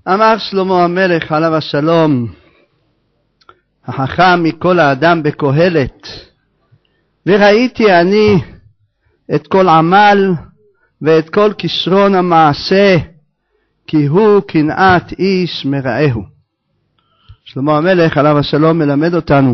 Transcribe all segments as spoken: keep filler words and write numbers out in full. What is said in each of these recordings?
אמר שלמה המלך עליו השלום, החכם מכל האדם בקהלת, וראיתי אני את כל עמל ואת כל כישרון המעשה, כי הוא קנאת איש מרעהו. שלמה המלך עליו השלום מלמד אותנו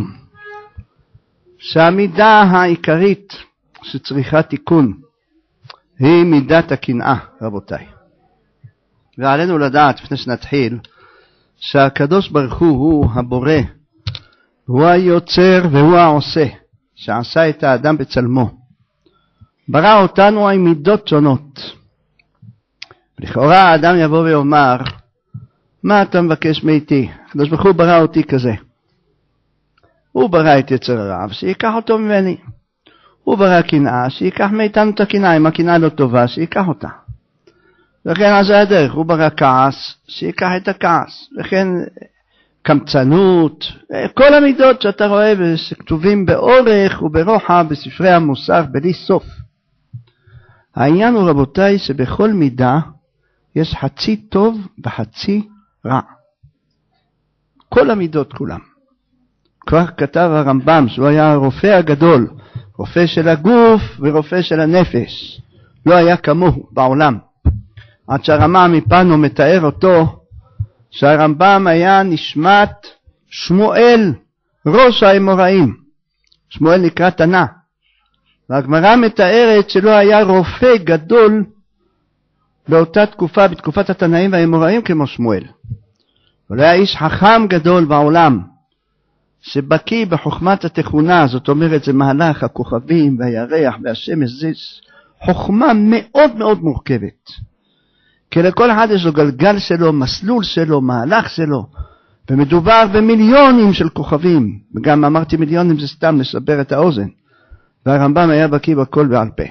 שהמידה העיקרית שצריכה תיקון היא מידת הקנאה, רבותיי. ועלינו לדעת, לפני שנתחיל, שהקדוש ברוך הוא הוא הבורא, הוא היוצר והוא העושה, שעשה את האדם בצלמו. ברא אותנו עם מידות שונות. לכאורה האדם יבוא ויאמר, מה אתה מבקש מאיתי? הקדוש ברוך הוא ברא אותי כזה. הוא ברא את יצר הרע, שיקח אותו ממני. הוא ברא קנאה, שיקח מאיתנו את הקנאה, אם הקנאה לא טובה, שיקח אותה. וכן אז הדרך, הוא ברא כעס, שיקח את הכעס. וכן קמצנות, כל המידות שאתה רואה שכתובים באורך וברוחב בספרי המוסר בלי סוף. העניין הוא רבותיי שבכל מידה יש חצי טוב וחצי רע. כל המידות כולם. כבר כתב הרמב"ם שהוא היה הרופא הגדול, רופא של הגוף ורופא של הנפש. לא היה כמוהו בעולם. עד שהרמב"ם מפנו מתאר אותו, שהרמב"ם היה נשמת שמואל ראש האמוראים. שמואל נקרא תנא. והגמרא מתארת שלא היה רופא גדול באותה תקופה, בתקופת התנאים והאמוראים כמו שמואל. אבל היה איש חכם גדול בעולם, שבקיא בחוכמת התכונה, זאת אומרת זה מהלך הכוכבים והירח והשמש, זה חוכמה מאוד מאוד מורכבת. כי לכל אחד יש לו גלגל שלו, מסלול שלו, מהלך שלו, ומדובר במיליונים של כוכבים, וגם אמרתי מיליונים זה סתם לסבר את האוזן, והרמב"ם היה בקיא בכל בעל פה.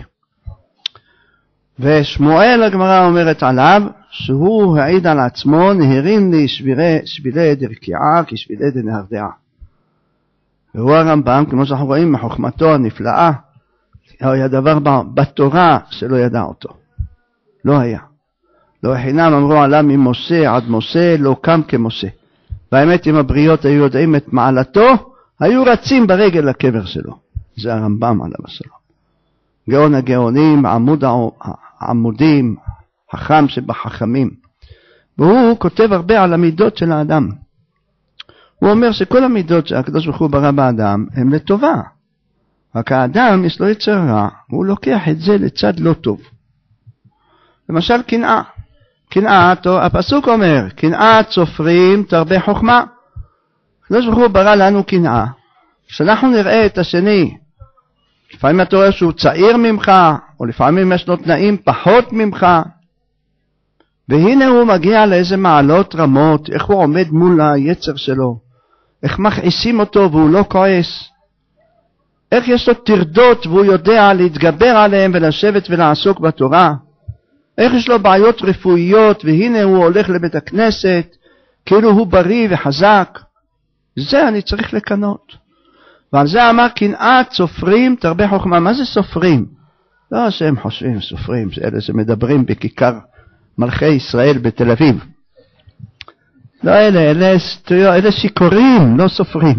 ושמואל הגמרא אומרת עליו, שהוא העיד על עצמו, נהרים לי שבילי, שבילי דרקיעה כשבילי דנהרדעה. והוא הרמב"ם, כמו שאנחנו רואים מחוכמתו הנפלאה, היה דבר בתורה שלא ידע אותו. לא היה. לא חינם אמרו עליו ממשה עד משה לא קם כמשה. והאמת אם הבריות היו יודעים את מעלתו, היו רצים ברגל לקבר שלו. זה הרמב"ם עליו השלום. גאון הגאונים, עמוד העמודים, חכם שבחכמים. והוא כותב הרבה על המידות של האדם. הוא אומר שכל המידות שהקדוש ברוך הוא ברא באדם הם לטובה. רק האדם יש לו יצר רע, הוא לוקח את זה לצד לא טוב. למשל קנאה. קנאה, הפסוק אומר, קנאת סופרים תרבה חוכמה. הקדוש ברוך הוא ברא לנו קנאה. כשאנחנו נראה את השני, לפעמים אתה רואה שהוא צעיר ממך, או לפעמים יש לו תנאים פחות ממך, והנה הוא מגיע לאיזה מעלות רמות, איך הוא עומד מול היצר שלו, איך מכעיסים אותו והוא לא כועס, איך יש לו תרדות והוא יודע להתגבר עליהם ולשבת ולעסוק בתורה, איך יש לו בעיות רפואיות והנה הוא הולך לבית הכנסת, כאילו הוא בריא וחזק. זה אני צריך לקנות. ועל זה אמר קנאת סופרים תרבה חוכמה. מה זה סופרים? לא שהם חושבים סופרים, זה אלה שמדברים בכיכר מלכי ישראל בתל אביב. לא אלה, אלה, אלה שיקורים, לא סופרים.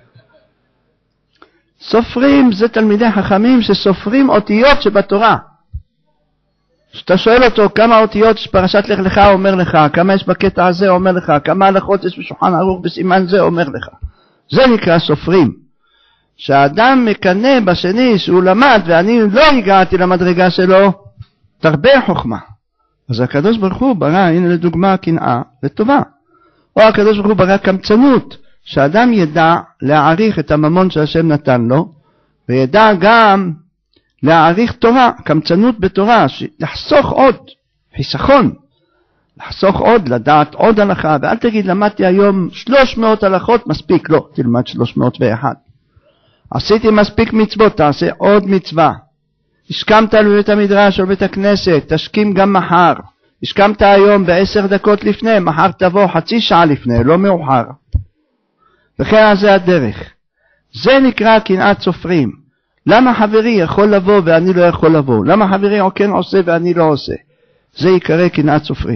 סופרים זה תלמידי חכמים שסופרים אותיות שבתורה. כשאתה שואל אותו כמה אותיות שפרשת לך לך אומר לך, כמה יש בקטע הזה אומר לך, כמה הלכות יש בשולחן ערוך בסימן זה אומר לך. זה נקרא סופרים. שהאדם מקנא בשני שהוא למד ואני לא הגעתי למדרגה שלו, תרבה חוכמה. אז הקדוש ברוך הוא ברא, הנה לדוגמה קנאה, לטובה. או הקדוש ברוך הוא ברא קמצנות, שהאדם ידע להעריך את הממון שהשם נתן לו, וידע גם להעריך תורה, קמצנות בתורה, לחסוך עוד, חיסכון, לחסוך עוד, לדעת עוד הלכה, ואל תגיד למדתי היום שלוש מאות הלכות, מספיק, לא, תלמד שלוש מאות ואחת. עשיתי מספיק מצוות, תעשה עוד מצווה. השכמת לבית המדרש או בית הכנסת, תשכים גם מחר. השכמת היום בעשר דקות לפני, מחר תבוא חצי שעה לפני, לא מאוחר. וכן זה הדרך. זה נקרא קנאת סופרים. למה חברי יכול לבוא ואני לא יכול לבוא? למה חברי כן עושה ואני לא עושה? זה יקרא קנאת סופרים.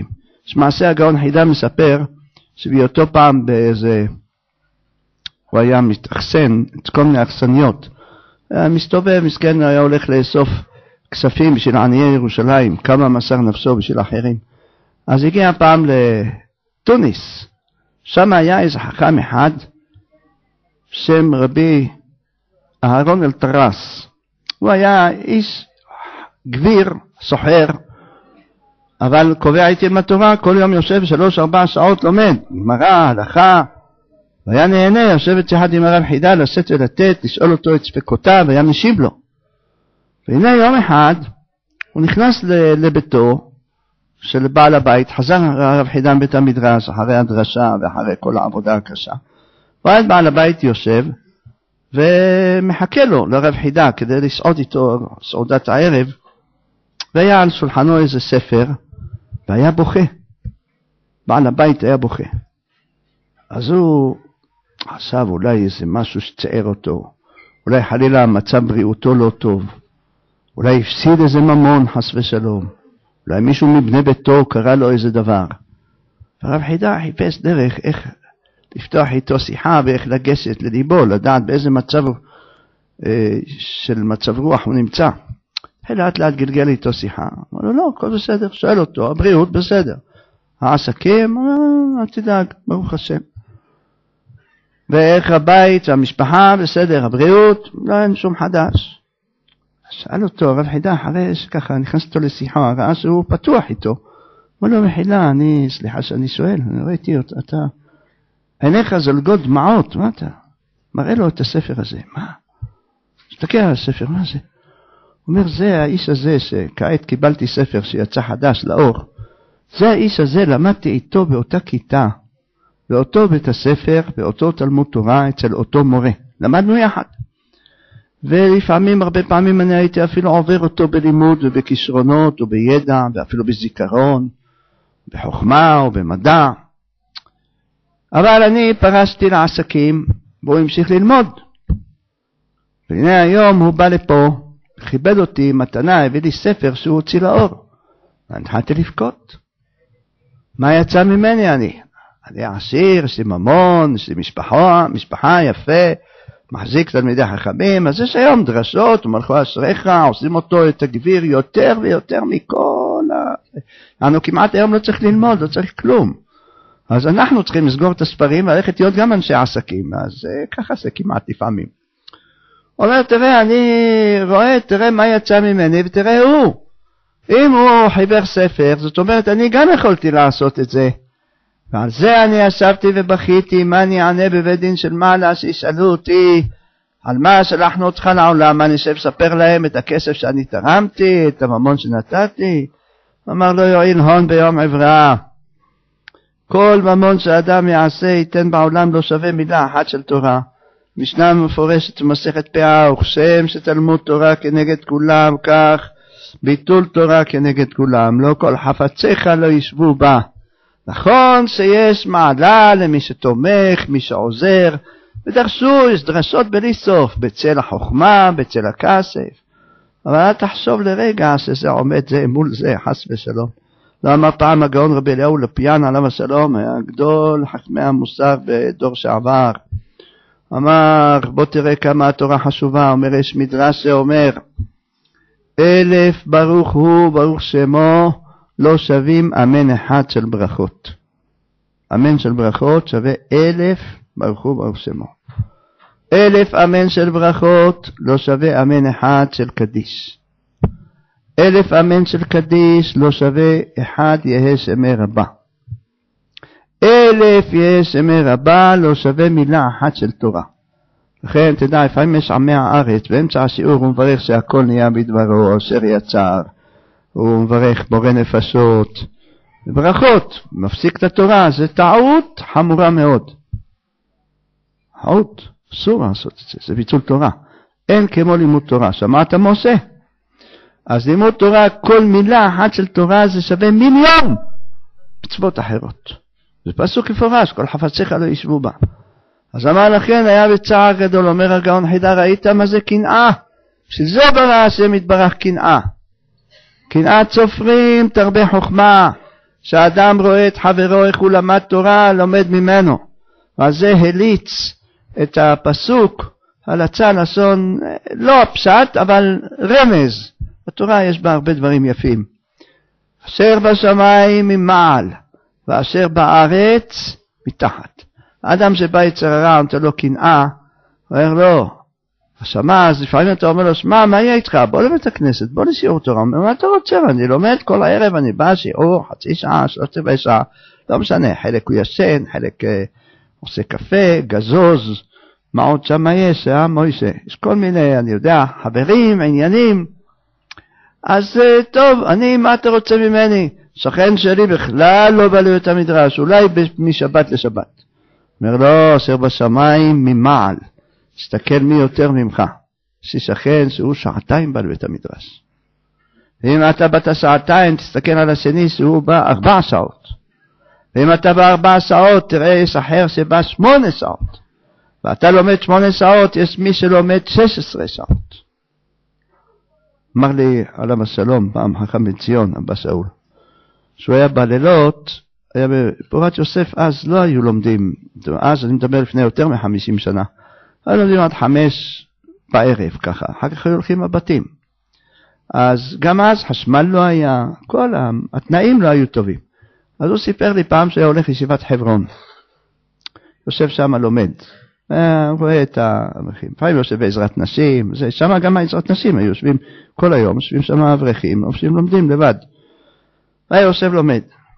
שמעשה הגאון חידה מספר שבאותו פעם באיזה, הוא היה מתאכסן את כל מיני אכסניות, היה מסתובב, מסכן, היה הולך לאסוף כספים בשביל עניי ירושלים, כמה מסר נפשו בשביל אחרים. אז הגיע פעם לתוניס, שם היה איזה חכם אחד, שם רבי אהרון אלטרס. הוא היה איש גביר, סוחר, אבל קובע איתי עם התורה, כל יום יושב שלוש ארבע שעות לומד, גמרא, הלכה, והיה נהנה, יושב יחד עם הרב חידה, לשאת ולתת, לשאול אותו את ספקותיו, והיה משיב לו. והנה יום אחד, הוא נכנס לביתו של בעל הבית, חזר הרב חידה מבית המדרש, אחרי הדרשה ואחרי כל העבודה הקשה. ואז בעל הבית יושב, ומחכה לו לרב חידה, כדי לסעוד איתו סעודת הערב, והיה על שולחנו איזה ספר, והיה בוכה. בעל הבית היה בוכה. אז הוא חשב אולי איזה משהו שצער אותו, אולי חלילה מצב בריאותו לא טוב, אולי הפסיד איזה ממון חס ושלום, אולי מישהו מבני ביתו קרא לו איזה דבר. הרב חידה חיפש דרך איך לפתוח איתו שיחה ואיך לגשת לליבו, לדעת באיזה מצב אה, של מצב רוח הוא נמצא. לאט לאט גלגל איתו שיחה, אמר לו לא, הכל בסדר, שואל אותו, הבריאות בסדר, העסקים, אל תדאג, ברוך השם. ואיך הבית והמשפחה בסדר, הבריאות, לא אין שום חדש. שאל אותו הרב חידה, אחרי שככה נכנס אותו לשיחה, ראה שהוא פתוח איתו. אמר לו מחילה, אני, סליחה שאני שואל, אני ראיתי אותה, אתה, עיניך זולגות דמעות, מה אתה? מראה לו את הספר הזה, מה? תסתכל על הספר, מה זה? הוא אומר, זה האיש הזה שכעת קיבלתי ספר שיצא חדש לאור, זה האיש הזה, למדתי איתו באותה כיתה, באותו בית הספר, באותו תלמוד תורה, אצל אותו מורה. למדנו יחד. ולפעמים, הרבה פעמים אני הייתי אפילו עובר אותו בלימוד ובכישרונות ובידע, ואפילו בזיכרון, בחוכמה ובמדע. אבל אני פרשתי לעסקים, והוא המשיך ללמוד. והנה היום הוא בא לפה, כיבד אותי מתנה, הביא לי ספר שהוא הוציא לאור. ואני התחלתי לבכות. מה יצא ממני אני? אני עשיר, יש לי ממון, יש לי משפחה, משפחה יפה, מחזיק תלמידי חכמים, אז יש היום דרשות, ומלכו אשריך, עושים אותו את הגביר יותר ויותר מכל ה... אנו כמעט היום לא צריך ללמוד, לא צריך כלום. אז אנחנו צריכים לסגור את הספרים, ולכת להיות גם אנשי עסקים, אז ככה זה כמעט לפעמים. אומר, תראה, אני רואה, תראה מה יצא ממני, ותראה הוא. אם הוא חיבר ספר, זאת אומרת, אני גם יכולתי לעשות את זה. ועל זה אני ישבתי ובכיתי, מה אני אענה בבית דין של מעלה, שישאלו אותי, על מה שלחנו אותך לעולם, אני אשב לספר להם את הכסף שאני תרמתי, את הממון שנתתי. אמר לו, יועיל הון ביום עברה. כל ממון שאדם יעשה, ייתן בעולם לא שווה מילה אחת של תורה. משנה מפורשת במסכת פאה, וכשם שתלמוד תורה כנגד כולם, כך ביטול תורה כנגד כולם. לא כל חפציך לא ישבו בה. נכון שיש מעלה למי שתומך, מי שעוזר, ודרשו, יש דרשות בלי סוף, בצל החוכמה, בצל הכסף. אבל אל תחשוב לרגע שזה עומד זה מול זה, חס ושלום. לא אמר פעם הגאון רבי אליהו לפיאן עליו השלום, היה גדול חכמי המוסר בדור שעבר. אמר, בוא תראה כמה התורה חשובה, אומר יש מדרש שאומר, אלף ברוך הוא, ברוך שמו, לא שווים אמן אחד של ברכות. אמן של ברכות שווה אלף ברוך הוא, ברוך שמו. אלף אמן של ברכות לא שווה אמן אחד של קדיש. אלף אמן של קדיש לא שווה אחד יהא שמי רבה. אלף יהא שמי רבה לא שווה מילה אחת של תורה. לכן תדע, לפעמים יש עמי הארץ, באמצע השיעור הוא מברך שהכל נהיה בדברו, אשר יצר, הוא מברך בורא נפשות, ברכות, מפסיק את התורה, זה טעות חמורה מאוד. טעות, אסור לעשות את זה, זה ביטול תורה. אין כמו לימוד תורה, שמעת משה? אז לימוד תורה, כל מילה אחת של תורה זה שווה מיליון מצוות אחרות. זה פסוק מפורש, כל חפציך לא ישבו בה. אז אמר לכן, היה בצער גדול, אומר הגאון חידה, ראית מה זה קנאה? שזה ברא השם יתברך קנאה. קנאת סופרים תרבה חוכמה, שהאדם רואה את חברו איך הוא למד תורה, לומד ממנו. ועל זה הליץ את הפסוק, הלצה לשון, לא הפשט, אבל רמז. בתורה יש בה הרבה דברים יפים. אשר בשמיים ממעל, ואשר בארץ מתחת. האדם שבא יצר הרע, נותן לו קנאה, הוא אומר לו, השמה, אז לפעמים אתה אומר לו, שמע, מה יהיה איתך? בוא לבית הכנסת, בוא לשיעור תורה. הוא אומר, מה אתה רוצה? אני לומד כל הערב, אני בא שיעור, חצי שעה, שלושת רבעי שעה, לא משנה, חלק הוא ישן, חלק אה, עושה קפה, גזוז, מה עוד שם יש, אה, מוישה? יש כל מיני, אני יודע, חברים, עניינים. אז אה, טוב, אני, מה אתה רוצה ממני? שכן שלי בכלל לא בא לבית המדרש, אולי משבת לשבת. אומר לו, אשר בשמיים ממעל. תסתכל מי יותר ממך. יש לי שכן שהוא שעתיים בא לבית המדרש. ואם אתה באת שעתיים, תסתכל על השני שהוא בא ארבע שעות. ואם אתה בא ארבע שעות, תראה יש אחר שבא שמונה שעות. ואתה לומד שמונה שעות, יש מי שלומד שש עשרה שעות. אמר לי עליו השלום, פעם חכם בן ציון, אבא שאול, שהוא היה בלילות, היה בפורת יוסף, אז לא היו לומדים, אז אני מדבר לפני יותר מחמישים שנה, היו לומדים עד חמש בערב ככה, אחר כך היו הולכים לבתים. אז גם אז חשמל לא היה, כל התנאים לא היו טובים. אז הוא סיפר לי פעם שהיה הולך לישיבת חברון, יושב שם לומד, הוא רואה את האברכים, לפעמים יושב בעזרת נשים, שם גם העזרת נשים, היו יושבים כל היום, יושבים שם האברכים, יושבים לומדים לבד. היה יושב לומד.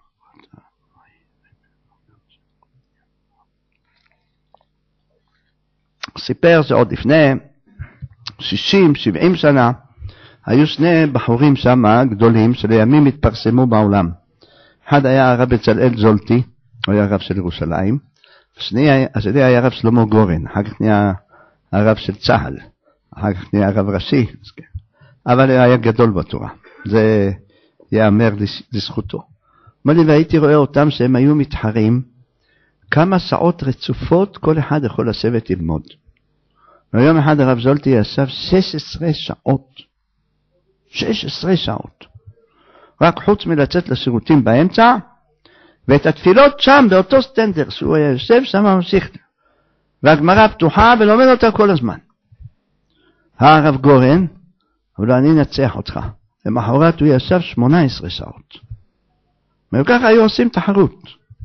סיפר שעוד לפני שישים שבעים שנה, היו שני בחורים שם גדולים שלימים התפרסמו בעולם. אחד היה הרב בצלאל זולטי, הוא היה הרב של ירושלים, השני היה הרב שלמה גורן, אחר כך נהיה הרב של צהל, אחר כך נהיה הרב ראשי, אבל היה גדול בתורה, זה יאמר לזכותו. אומר לי, והייתי רואה אותם שהם היו מתחרים, כמה שעות רצופות כל אחד יכול לשבת ללמוד. ויום אחד הרב זולטי ישב שש עשרה שעות, שש עשרה שעות, רק חוץ מלצאת לשירותים באמצע, ואת התפילות שם באותו סטנדר, שהוא היה יושב שם ממשיך, והגמרא פתוחה ולומד אותה כל הזמן. הרב גורן, אבל אני נצח אותך, למחרת הוא ישב שמונה עשרה שעות, וככה היו עושים תחרות,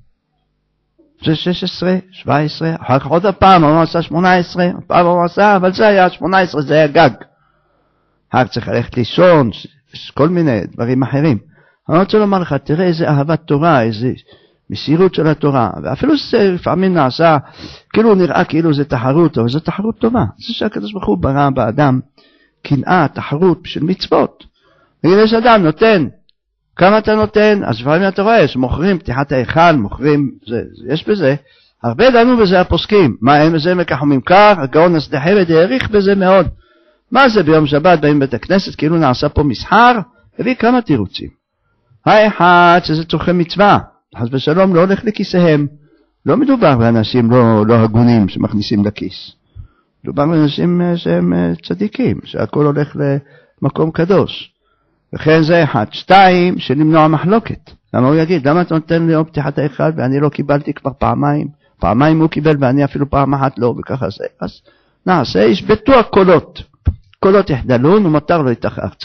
זה שש עשרה, שבע עשרה, אחר כך עוד הפעם הוא עשה שמונה עשרה, הפעם הוא עשה, אבל זה היה שמונה עשרה, זה היה גג. אחר צריך ללכת לישון, כל מיני דברים אחרים. אני רוצה לומר לך, תראה איזה אהבת תורה, איזה מסירות של התורה, ואפילו זה לפעמים נעשה, כאילו נראה כאילו זה תחרות, אבל זו תחרות טובה. זה שהקדוש ברוך הוא ברא באדם, קנאה, תחרות בשביל מצוות. נגיד יש אדם נותן, כמה אתה נותן? אז לפעמים אתה רואה שמוכרים פתיחת ההיכל, מוכרים, זה, יש בזה, הרבה דנו בזה הפוסקים, מה הם בזה מכחומים כך, הגאון השדה חמד העריך בזה מאוד. מה זה ביום שבת באים בית הכנסת, כאילו נעשה פה מסחר, הביא כמה תירוצים. האחד שזה צורכי מצווה, חס ושלום לא הולך לכיסיהם, לא מדובר באנשים לא, לא הגונים שמכניסים לכיס, מדובר באנשים שהם צדיקים, שהכל הולך למקום קדוש. וכן זה אחד. שתיים, שנמנוע מחלוקת. למה הוא יגיד, למה אתה נותן לי יום פתיחת ההיכל ואני לא קיבלתי כבר פעמיים, פעמיים הוא קיבל ואני אפילו פעם אחת לא, וככה זה. אז נעשה, ישבטו הקולות. קולות יחדלון ומותר לו איתך ארצה.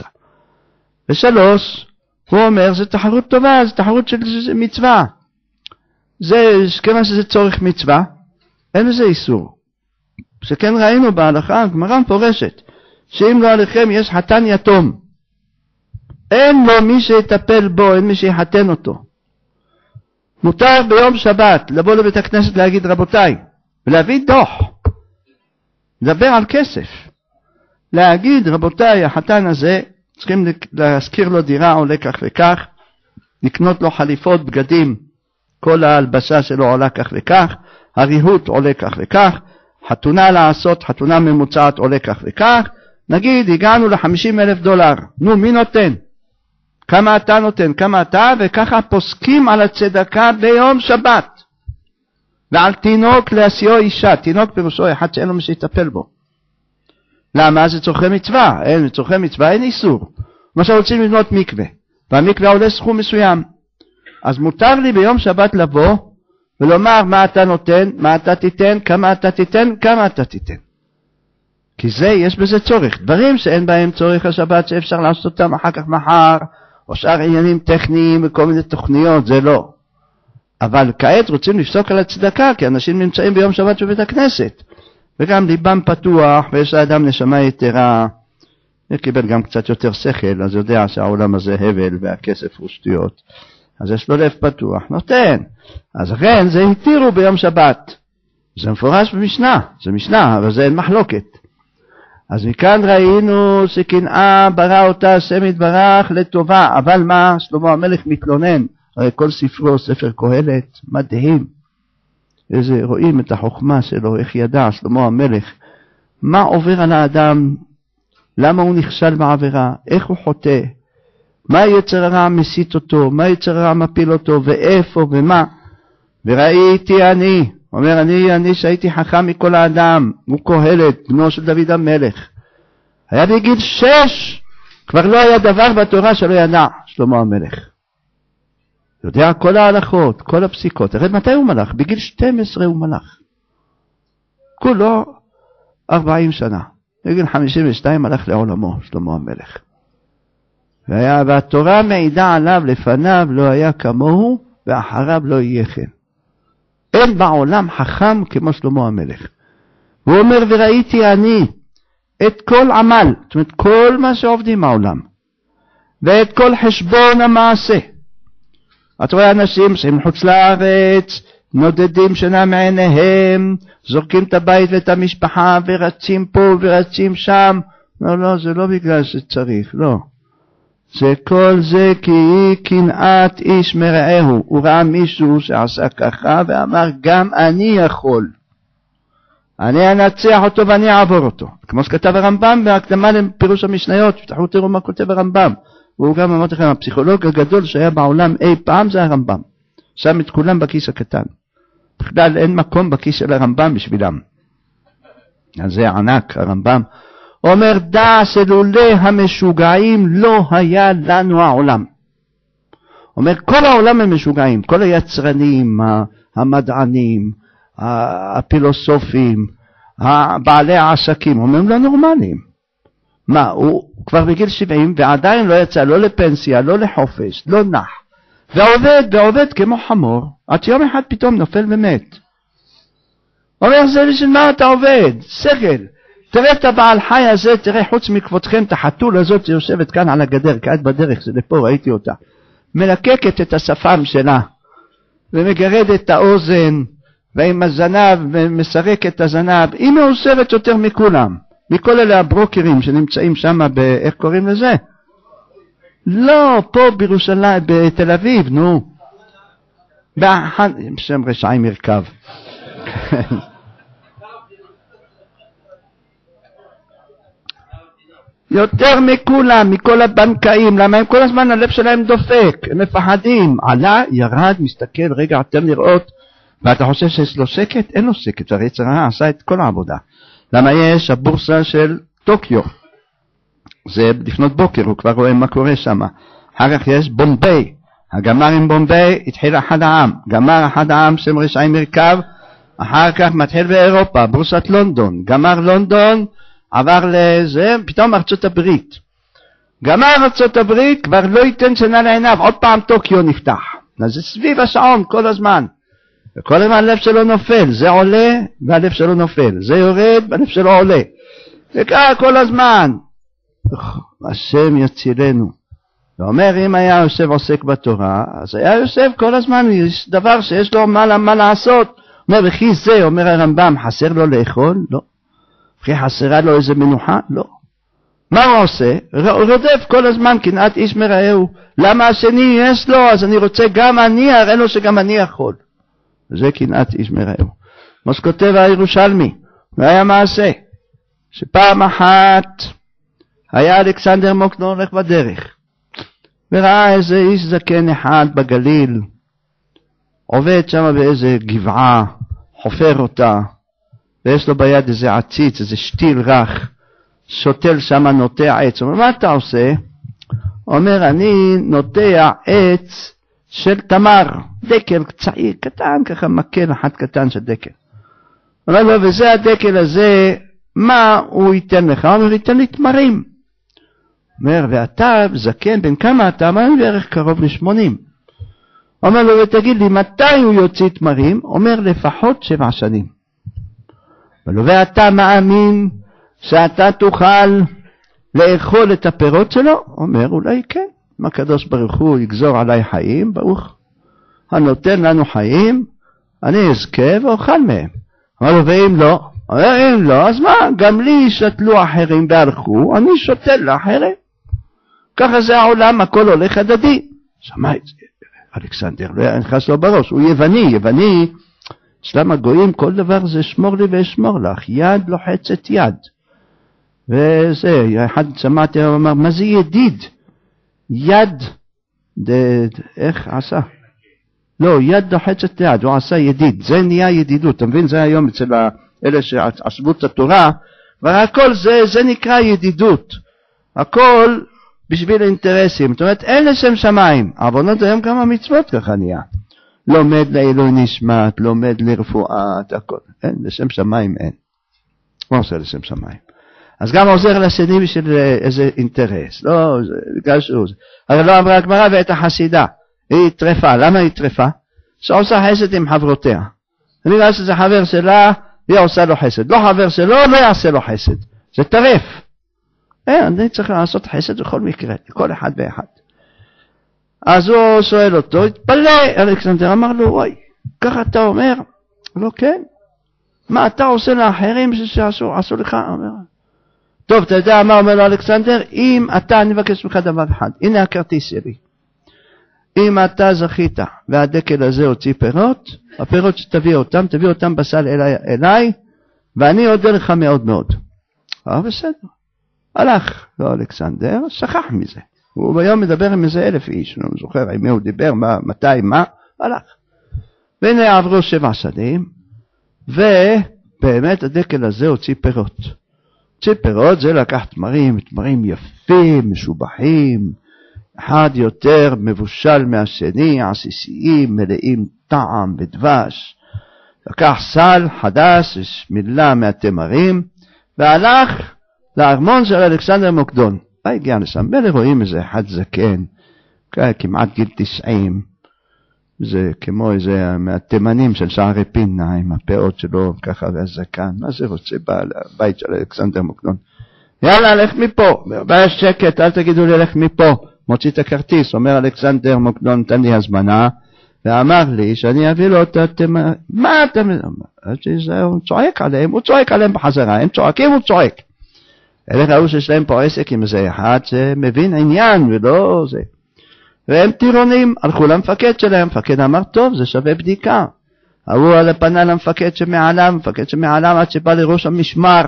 ושלוש, הוא אומר, זה תחרות טובה, זה תחרות של מצווה. זה, כיוון שזה צורך מצווה, אין לזה איסור. שכן ראינו בהלכה, הגמרא מפורשת, שאם לא עליכם יש חתן יתום, אין לו מי שיטפל בו, אין מי שיחתן אותו. מותר ביום שבת לבוא לבית הכנסת להגיד רבותיי, ולהביא דוח, לדבר על כסף, להגיד רבותיי, החתן הזה צריכים להזכיר לו דירה עולה כך וכך, לקנות לו חליפות, בגדים, כל ההלבשה שלו עולה כך וכך, הריהוט עולה כך וכך, חתונה לעשות, חתונה ממוצעת עולה כך וכך, נגיד הגענו ל-חמישים אלף דולר, נו מי נותן? כמה אתה נותן, כמה אתה, וככה פוסקים על הצדקה ביום שבת. ועל תינוק להסיעו אישה, תינוק פירושו אחד שאין לו מי שיטפל בו. למה? זה צורכי מצווה, אין, צורכי מצווה אין איסור. מה שרוצים לבנות מקווה, והמקווה עולה סכום מסוים. אז מותר לי ביום שבת לבוא ולומר מה אתה נותן, מה אתה תיתן, כמה אתה תיתן, כמה אתה תיתן. כי זה, יש בזה צורך. דברים שאין בהם צורך השבת שאפשר לעשות אותם אחר כך מחר, או שאר עניינים טכניים וכל מיני תוכניות, זה לא. אבל כעת רוצים לפסוק על הצדקה, כי אנשים נמצאים ביום שבת בבית הכנסת. וגם ליבם פתוח, ויש לאדם נשמה יתרה, וקיבל גם קצת יותר שכל, אז יודע שהעולם הזה הבל והכסף הוא שטויות. אז יש לו לב פתוח, נותן. אז לכן זה התירו ביום שבת. זה מפורש במשנה, זה משנה, אבל זה אין מחלוקת. אז מכאן ראינו שקנאה ברא אותה השם יתברך לטובה, אבל מה? שלמה המלך מתלונן, הרי כל ספרו ספר קהלת, מדהים. איזה רואים את החוכמה שלו, איך ידע שלמה המלך, מה עובר על האדם, למה הוא נכשל בעבירה, איך הוא חוטא, מה יצר הרע מסית אותו, מה יצר הרע מפיל אותו, ואיפה ומה. וראיתי אני, אומר אני, אני שהייתי חכם מכל האדם, הוא קהלת, בנו של דוד המלך. היה בגיל שש, כבר לא היה דבר בתורה שלא ידע, שלמה המלך. יודע כל ההלכות, כל הפסיקות. הרי מתי הוא מלך? בגיל שתים עשרה הוא מלך. כולו ארבעים שנה. בגיל חמישים ושתיים הלך לעולמו, שלמה המלך. והיה, והתורה מעידה עליו, לפניו לא היה כמוהו, ואחריו לא יהיה כן. אין בעולם חכם כמו שלמה המלך. הוא אומר, וראיתי אני את כל עמל, זאת אומרת, כל מה שעובדים העולם, ואת כל חשבון המעשה. אתה רואה אנשים שהם חוץ לארץ, נודדים שינה מעיניהם, זורקים את הבית ואת המשפחה, ורצים פה ורצים שם. לא, לא, זה לא בגלל שצריך, לא. זה כל זה כי היא קנאת איש מרעהו. הוא ראה מישהו שעשה ככה ואמר, גם אני יכול. אני אנצח אותו ואני אעבור אותו. כמו שכתב הרמב"ם בהקדמה לפירוש המשניות, תפתחו תראו מה כותב הרמב"ם. והוא גם אמרתי לכם, הפסיכולוג הגדול שהיה בעולם אי פעם זה הרמב"ם. שם את כולם בכיס הקטן. בכלל אין מקום בכיס של הרמב"ם בשבילם. אז זה ענק, הרמב"ם. אומר, דע שלולא המשוגעים לא היה לנו העולם. אומר, כל העולם הם משוגעים, כל היצרנים, המדענים, הפילוסופים, בעלי העסקים, אומרים לא נורמליים. מה, הוא כבר בגיל שבעים ועדיין לא יצא לא לפנסיה, לא לחופש, לא נח. ועובד, ועובד כמו חמור, עד יום אחד פתאום נופל ומת. אומר, זה בשביל מה אתה עובד? שכל. תראה את הבעל חי הזה, תראה חוץ מכבודכם, את החתול הזאת שיושבת כאן על הגדר, כעת בדרך, זה לפה, ראיתי אותה. מלקקת את השפם שלה, ומגרדת את האוזן, ועם הזנב, ומסרק את הזנב. היא מאוסרת יותר מכולם, מכל אלה הברוקרים שנמצאים שם, איך קוראים לזה? לא, פה בירושלים, בתל אביב, נו. שם רשעי מרכב. יותר מכולם, מכל הבנקאים. למה הם כל הזמן הלב שלהם דופק, הם מפחדים. עלה, ירד, מסתכל, רגע, אתם לראות, ואתה חושב שיש לו שקט? אין לו שקט, הרי יצרה עשה את כל העבודה. למה יש הבורסה של טוקיו, זה לפנות בוקר, הוא כבר רואה מה קורה שם. אחר כך יש בומביי, הגמר עם בומביי התחיל אחד העם, גמר אחד העם שם רשעי מרכב, אחר כך מתחיל באירופה, בורסת לונדון, גמר לונדון, עבר לזה, פתאום ארצות הברית. גמר ארצות הברית, כבר לא ייתן שנה לעיניו, עוד פעם טוקיו נפתח. אז זה סביב השעון כל הזמן. וכל הזמן הלב שלו נופל, זה עולה והלב שלו נופל, זה יורד והלב שלו עולה. וככה כל הזמן. השם יצילנו. ואומר, אם היה יושב עוסק בתורה, אז היה יושב כל הזמן, יש דבר שיש לו מה, מה לעשות. אומר, וכי זה, אומר הרמב"ם, חסר לו לאכול? לא. וכי חסרה לו איזה מנוחה? לא. מה הוא עושה? רודף כל הזמן קנאת איש מרעהו. למה השני יש לו? אז אני רוצה גם אני, הרי לו שגם אני יכול. וזה קנאת איש מרעהו. כמו שכותב הירושלמי, והיה מעשה, שפעם אחת היה אלכסנדר מוקדון הולך בדרך, וראה איזה איש זקן אחד בגליל, עובד שם באיזה גבעה, חופר אותה, ויש לו ביד איזה עציץ, איזה שתיל רך, שוטל שם נוטע עץ. אומר, מה אתה עושה? אומר, אני נוטע עץ של תמר, דקל צעיר, קטן, ככה מקל אחד קטן של דקל. אומר לו, וזה הדקל הזה, מה הוא ייתן לך? הוא אומר, ייתן לי תמרים. אומר, ואתה זקן, בין כמה אתה? אומר, בערך קרוב ל-שמונים. אומר לו, ותגיד לי, מתי הוא יוציא תמרים? אומר, לפחות שבע שנים. אומר לו, ואתה מאמין שאתה תוכל לאכול את הפירות שלו? אומר, אולי כן. מה הקדוש ברוך הוא יגזור עליי חיים, ברוך הנותן לנו חיים, אני אזכה ואוכל מהם. אומר לו, ואם לא? אומר, אם לא, אז מה? גם לי שתלו אחרים והלכו, אני שותל לאחרים. ככה זה העולם, הכל הולך הדדי. שמע את זה, אלכסנדר, לא נכנס לו בראש, הוא יווני, יווני, אצלם הגויים, כל דבר זה שמור לי ואשמור לך, יד לוחצת יד. וזה, אחד שמעתי, הוא אמר, מה זה ידיד? יד, ד, ד, איך עשה? לא, יד לוחצת יד, הוא עשה ידיד, זה נהיה ידידות, אתה מבין? זה היום אצל אלה שעשבו את התורה, והכל זה, זה נקרא ידידות, הכל בשביל אינטרסים, זאת אומרת, אין לשם שמיים, עוונות היום כמה מצוות ככה נהיה, לומד לעילוי נשמת, לומד לרפואת, הכל, אין, לשם שמיים אין, מה עושה לשם שמיים? אז גם עוזר לשני בשביל איזה אינטרס, לא, בגלל שהוא, אבל לא אמרה הגמרא ואת החסידה, היא טרפה, למה היא טרפה? שעושה חסד עם חברותיה, בגלל שזה חבר שלה, היא עושה לו חסד, לא חבר שלו, לא יעשה לו חסד, זה טרף, אין, אני צריך לעשות חסד בכל מקרה, לכל אחד ואחד. אז הוא שואל אותו, התפלא, אלכסנדר אמר לו, וואי, ככה אתה אומר? לא, כן, מה אתה עושה לאחרים שעשו לך? אומר, טוב, אתה יודע מה אומר לו אלכסנדר? אם אתה, אני מבקש ממך דבר אחד, הנה הכרטיס שלי. אם אתה זכית והדקל הזה הוציא פירות, הפירות שתביא אותם, תביא אותם בסל אליי, אליי ואני אודה לך מאוד מאוד. אה, בסדר. הלך, לא אלכסנדר, שכח מזה. הוא ביום מדבר עם איזה אלף איש, לא זוכר עם מי הוא דיבר, מה, מתי, מה, הלך. והנה עברו שבע שנים, ובאמת הדקל הזה הוציא פירות. הוציא פירות זה לקח תמרים, תמרים יפים, משובחים, אחד יותר מבושל מהשני, עסיסיים, מלאים טעם ודבש. לקח סל חדש, מילא מהתמרים, והלך לארמון של אלכסנדר מוקדון. הגיע לשם, בלי רואים איזה אחד זקן, כמעט גיל תשעים, זה כמו איזה מהתימנים של שערי פינה, עם הפאות שלו ככה והזקן, מה זה רוצה בבית של אלכסנדר מוקדון? יאללה, לך מפה, בעיה שקט, אל תגידו לי לך מפה, מוציא את הכרטיס, אומר אלכסנדר מוקדון, תן לי הזמנה, ואמר לי שאני אביא לו את התימנים, מה אתה אומר? הוא צועק עליהם, הוא צועק עליהם בחזרה, הם צועקים, הוא צועק. אלה ראו שיש להם פה עסק עם איזה אחד שמבין עניין ולא זה. והם טירונים, הלכו למפקד שלהם, המפקד אמר, טוב, זה שווה בדיקה. הוא פנה למפקד שמעליו, מפקד שמעליו עד שבא לראש המשמר.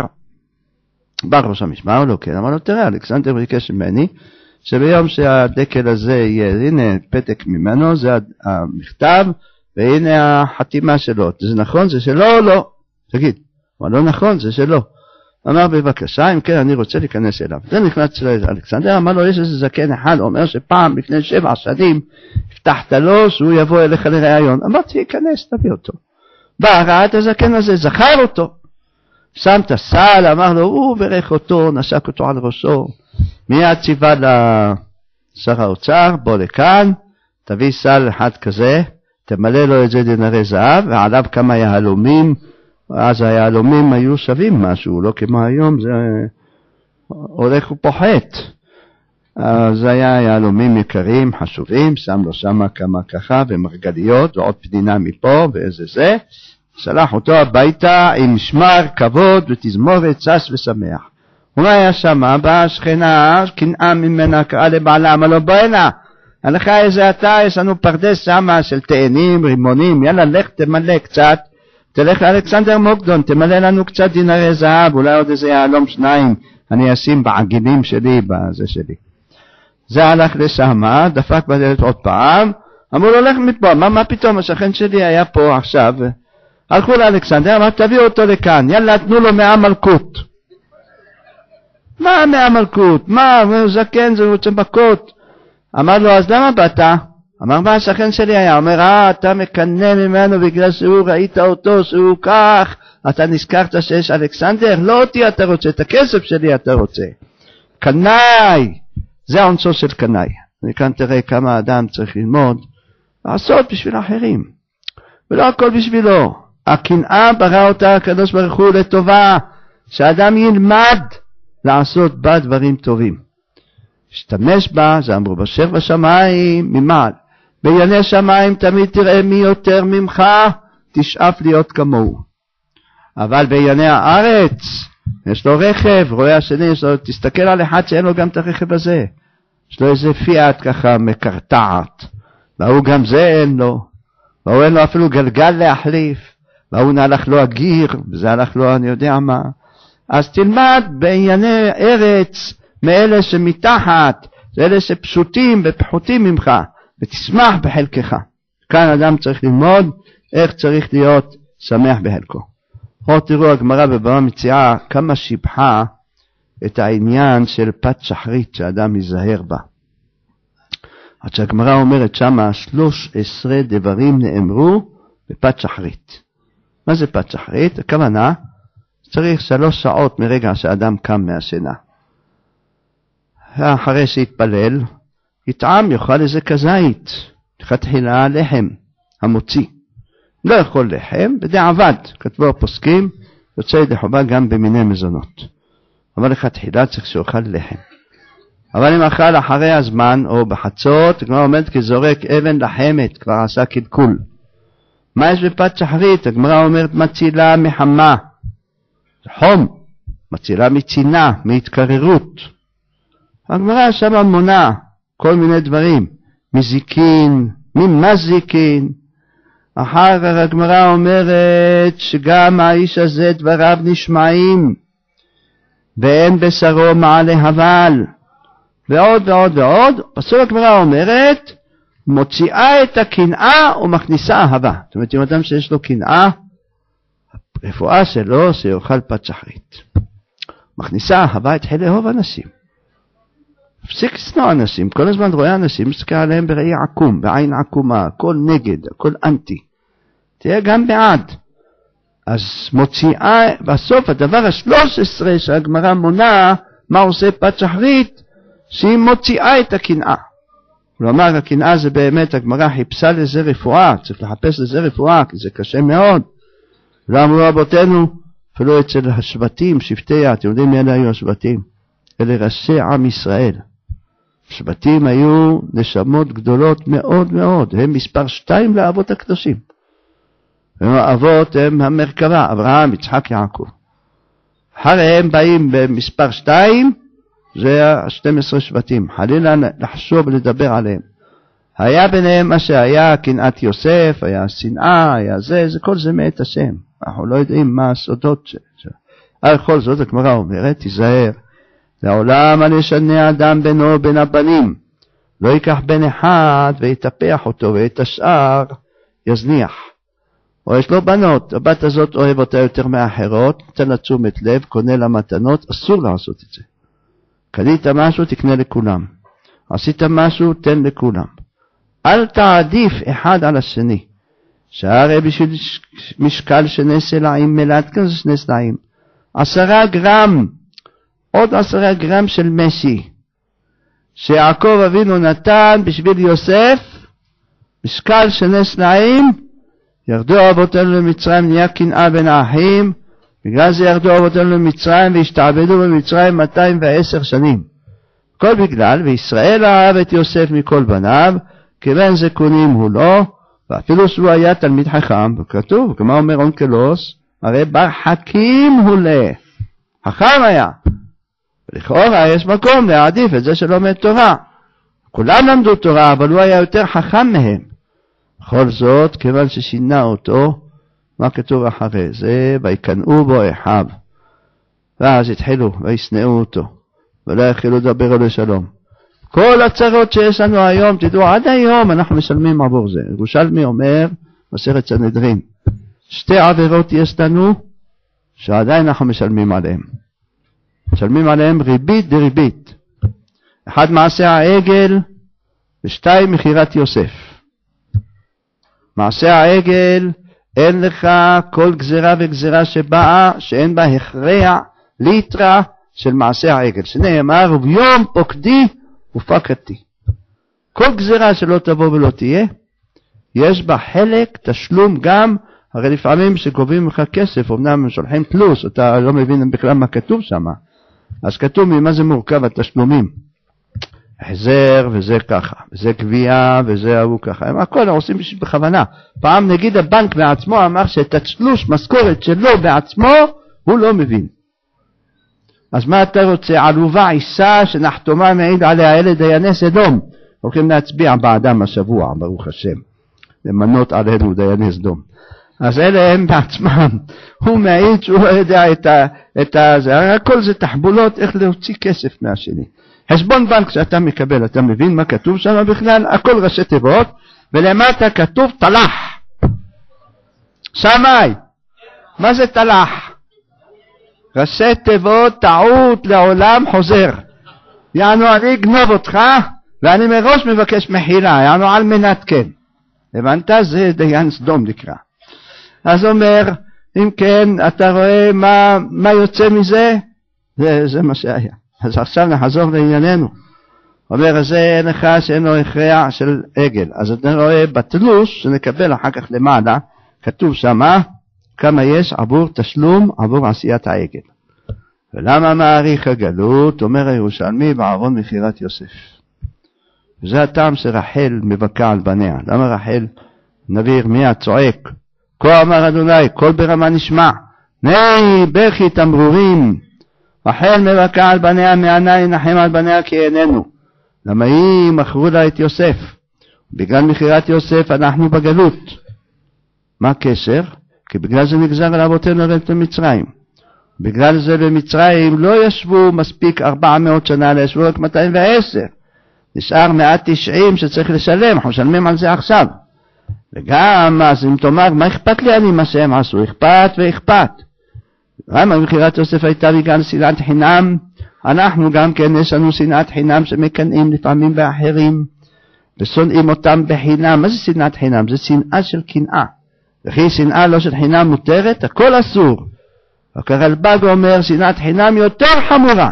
בא ראש המשמר, לא כן, אמר לו, תראה, אלכסנדר ביקש ממני, שביום שהדקל הזה יהיה, הנה פתק ממנו, זה המכתב, והנה החתימה שלו. זה נכון, זה שלו או לא? תגיד, אבל לא נכון, זה שלו. אמר בבקשה, אם כן אני רוצה להיכנס אליו. זה נכנס לאלכסנדר, אמר לו, יש איזה זקן אחד, אומר שפעם לפני שבע שנים, הבטחת לו שהוא יבוא אליך לראיון. אמרתי, ייכנס, תביא אותו. בא, ראה את הזקן הזה, זכר אותו. שם את הסל, אמר לו, הוא ברך אותו, נשק אותו על ראשו. מיד ציווה לשר האוצר, בוא לכאן, תביא סל אחד כזה, תמלא לו את זה דינרי זהב, ועליו כמה יהלומים, אז היהלומים היו שווים משהו, לא כמו היום, זה הולך ופוחת. אז היה יהלומים יקרים, חשובים, שם לו שם כמה ככה, ומרגליות, ועוד פנינה מפה, ואיזה זה. שלח אותו הביתה עם שמר, כבוד ותזמורת, שש ושמח. הוא היה שם, באה השכנה, קנאה ממנה, קראה לבעלה, אמר לו, בוא הנה, הלכה איזה אתה, יש לנו פרדס שם של תאנים, רימונים, יאללה, לך תמלא קצת, תלך לאלכסנדר מוקדון, תמלא לנו קצת דינרי זהב, אולי עוד איזה יעלום שניים, אני אשים בעגילים שלי, בזה שלי. זה הלך לשם, דפק בדלת עוד פעם, אמרו לו, לך מפה, מה, מה פתאום, השכן שלי היה פה עכשיו, הלכו לאלכסנדר, אמר, תביאו אותו לכאן, יאללה, תנו לו מאה מלכות. מה מאה מלכות? מה, זקן, זה רוצה מכות. אמר לו, אז למה באת? אמר מה השכן שלי היה, אומר, אה, אתה מקנא ממנו בגלל שהוא ראית אותו, שהוא כך, אתה נזכרת שיש אלכסנדר, לא אותי אתה רוצה, את הכסף שלי אתה רוצה. קנאי, זה העונשו של קנאי. וכאן תראה כמה האדם צריך ללמוד, לעשות בשביל אחרים, ולא הכל בשבילו. הקנאה ברא אותה הקדוש ברוך הוא לטובה, שהאדם ילמד לעשות בה דברים טובים. השתמש בה, זה אמרו, בשב בשמיים, ממעל. בענייני שמיים תמיד תראה מי יותר ממך, תשאף להיות כמוהו. אבל בענייני הארץ, יש לו רכב, רואה השני, יש לו, תסתכל על אחד שאין לו גם את הרכב הזה. יש לו איזה פיאט ככה מקרטעת, והוא גם זה אין לו, והוא אין לו אפילו גלגל להחליף, והוא נהלך לו הגיר, וזה הלך לו אני יודע מה. אז תלמד בענייני ארץ, מאלה שמתחת, זה אלה שפשוטים ופחותים ממך, ותשמח בחלקך. כאן אדם צריך ללמוד איך צריך להיות שמח בחלקו. פה תראו הגמרא בבבא מציעא כמה שיבחה את העניין של פת שחרית שאדם ייזהר בה. עד שהגמרא אומרת שמה שלוש עשרה דברים נאמרו בפת שחרית. מה זה פת שחרית? הכוונה צריך שלוש שעות מרגע שאדם קם מהשינה. אחרי שהתפלל, יטעם, יאכל איזה כזית, תחילה לחם, המוציא. לא יכול לחם, בדיעבד, כתבו הפוסקים, יוצא ידי חובה גם במיני מזונות. אבל לכתחילה צריך שאוכל לחם. אבל אם אכל אחרי הזמן, או בחצות, כבר עומד כזורק אבן לחמת, כבר עשה קלקול. מה יש בפת שחרית? הגמרא אומרת מצילה מחמה, חום, מצילה מצינה, מהתקררות. הגמרא שם מונה כל מיני דברים, מזיקין, ממזיקין. אחר כך הגמרא אומרת שגם האיש הזה דבריו נשמעים, ואין בשרו מעלה הבל, ועוד ועוד ועוד. בסוף הגמרא אומרת, מוציאה את הקנאה ומכניסה אהבה. זאת אומרת, אם אדם שיש לו קנאה, הרפואה שלו שיאכל פת שחרית. מכניסה אהבה, התחיל לאהוב אנשים. הפסיק לשנוא אנשים, כל הזמן רואה אנשים, מסתכל עליהם בראי עקום, בעין עקומה, הכל נגד, הכל אנטי. תהיה גם בעד. אז מוציאה, בסוף הדבר השלוש עשרה שהגמרא מונה, מה עושה פת שחרית? שהיא מוציאה את הקנאה. כלומר, הקנאה זה באמת, הגמרא חיפשה לזה רפואה, צריך לחפש לזה רפואה, כי זה קשה מאוד. לא אמרו רבותינו, אפילו אצל השבטים, שבטי, אתם יודעים מי אלה היו השבטים? אלה ראשי עם ישראל. השבטים היו נשמות גדולות מאוד מאוד, הם מספר שתיים לאבות הקדושים. האבות הם המרכבה, אברהם, יצחק, יעקב. אחריהם באים במספר שתיים, זה ה-שנים עשר שבטים, חלילה לחשוב ולדבר עליהם. היה ביניהם מה שהיה, קנאת יוסף, היה שנאה, היה זה, זה כל זה מאת השם. אנחנו לא יודעים מה הסודות של. על כל זאת הגמרא אומרת, תיזהר. לעולם על ישנה אדם בינו ובין הבנים, לא ייקח בן אחד ויטפח אותו ואת השאר יזניח. או יש לו בנות, הבת הזאת אוהב אותה יותר מאחרות, נותן לה תשומת לב, קונה לה מתנות, אסור לעשות את זה. קנית משהו תקנה לכולם, עשית משהו תן לכולם. אל תעדיף אחד על השני, שהרי בשביל משקל שני סלעים מלאת כזה שני סלעים, עשרה גרם, עוד עשרה גרם של משי, שיעקב אבינו נתן בשביל יוסף, משקל שני סלעים, ירדו אבותינו למצרים, נהיה קנאה בין האחים, בגלל זה ירדו אבותינו למצרים והשתעבדו במצרים מאתיים ועשר שנים. כל בגלל, וישראל אהב את יוסף מכל בניו, כבן זקונים הוא לא, ואפילו שהוא היה תלמיד חכם, וכתוב, כמו אומר אונקלוס, הרי בר חכים הוא לה, חכם היה. ולכאורה יש מקום להעדיף את זה שלומד תורה. כולם למדו תורה, אבל הוא היה יותר חכם מהם. בכל זאת, כיוון ששינה אותו, מה כתוב אחרי זה? ויקנאו בו אחיו. ואז התחילו, וישנאו אותו, ולא יכלו לדבר לו לשלום. כל הצרות שיש לנו היום, תדעו, עד היום אנחנו משלמים עבור זה. ירושלמי אומר, מסכת סנהדרין, שתי עבירות יש לנו, שעדיין אנחנו משלמים עליהם. משלמים עליהם ריבית דריבית. אחד מעשה העגל, ושתיים מכירת יוסף. מעשה העגל, אין לך כל גזרה וגזרה שבאה, שאין בה הכרע ליטרה של מעשה העגל. שנאמר, וביום פוקדי ופקדתי. כל גזרה שלא תבוא ולא תהיה, יש בה חלק, תשלום גם, הרי לפעמים שקובעים לך כסף, אמנם הם שולחים פלוס, אתה לא מבין בכלל מה כתוב שם. אז כתוב ממה זה מורכב התשלומים. החזר וזה ככה, וזה גבייה וזה הוא ככה. הם הכל עושים בכוונה. פעם נגיד הבנק בעצמו אמר שאת התשלוש משכורת שלו בעצמו, הוא לא מבין. אז מה אתה רוצה? עלובה עיסה שנחתומה מעיד עליה אלה דייני סדום. הולכים להצביע בעדם השבוע, ברוך השם. למנות עלינו דייני סדום. אז אלה הם בעצמם. הוא מעיד שהוא לא יודע את ה... את ה... זה. הכל זה תחבולות איך להוציא כסף מהשני. חשבון בנק שאתה מקבל, אתה מבין מה כתוב שם בכלל? הכל ראשי תיבות, ולמטה כתוב תלח. שמאי, מה זה תלח? ראשי תיבות, טעות לעולם חוזר. יענו אני אגנוב אותך, ואני מראש מבקש מחילה, יענו על מנת כן. הבנת? זה דיין סדום נקרא. אז אומר, אם כן, אתה רואה מה, מה יוצא מזה? זה, זה מה שהיה. אז עכשיו נחזור לענייננו. אומר, אז זה אין לך שאין לו הכרע של עגל. אז אתה רואה בתלוש, שנקבל אחר כך למעלה, כתוב שמה, כמה יש עבור תשלום, עבור עשיית העגל. ולמה מעריך הגלות? אומר הירושלמי בעוון מכירת יוסף. וזה הטעם שרחל מבכה על בניה. למה רחל? נביא ירמיה צועק, כה אמר אדוני, כל ברמה נשמע, נהי בכי תמרורים, רחל מבכה על בניה, מענה ינחם על בניה כי איננו. למה היא מכרו לה את יוסף? בגלל מכירת יוסף אנחנו בגלות. מה הקשר? כי בגלל זה נגזר על אבותינו לרדת למצרים. בגלל זה במצרים לא ישבו מספיק ארבע מאות שנה, אלא ישבו רק מאתיים ועשר. נשאר מאה ותשעים שצריך לשלם, אנחנו משלמים על זה עכשיו. וגם, אז אם תאמר, מה אכפת לי אני מה שהם עשו? אכפת ואכפת. למה מכירת יוסף הייתה בגלל שנאת חינם? אנחנו גם כן, יש לנו שנאת חינם שמקנאים לפעמים באחרים, ושונאים אותם בחינם. מה זה שנאת חינם? זה שנאה של קנאה. וכי שנאה לא של חינם מותרת, הכל אסור. הרלב"ג אומר, שנאת חינם יותר חמורה.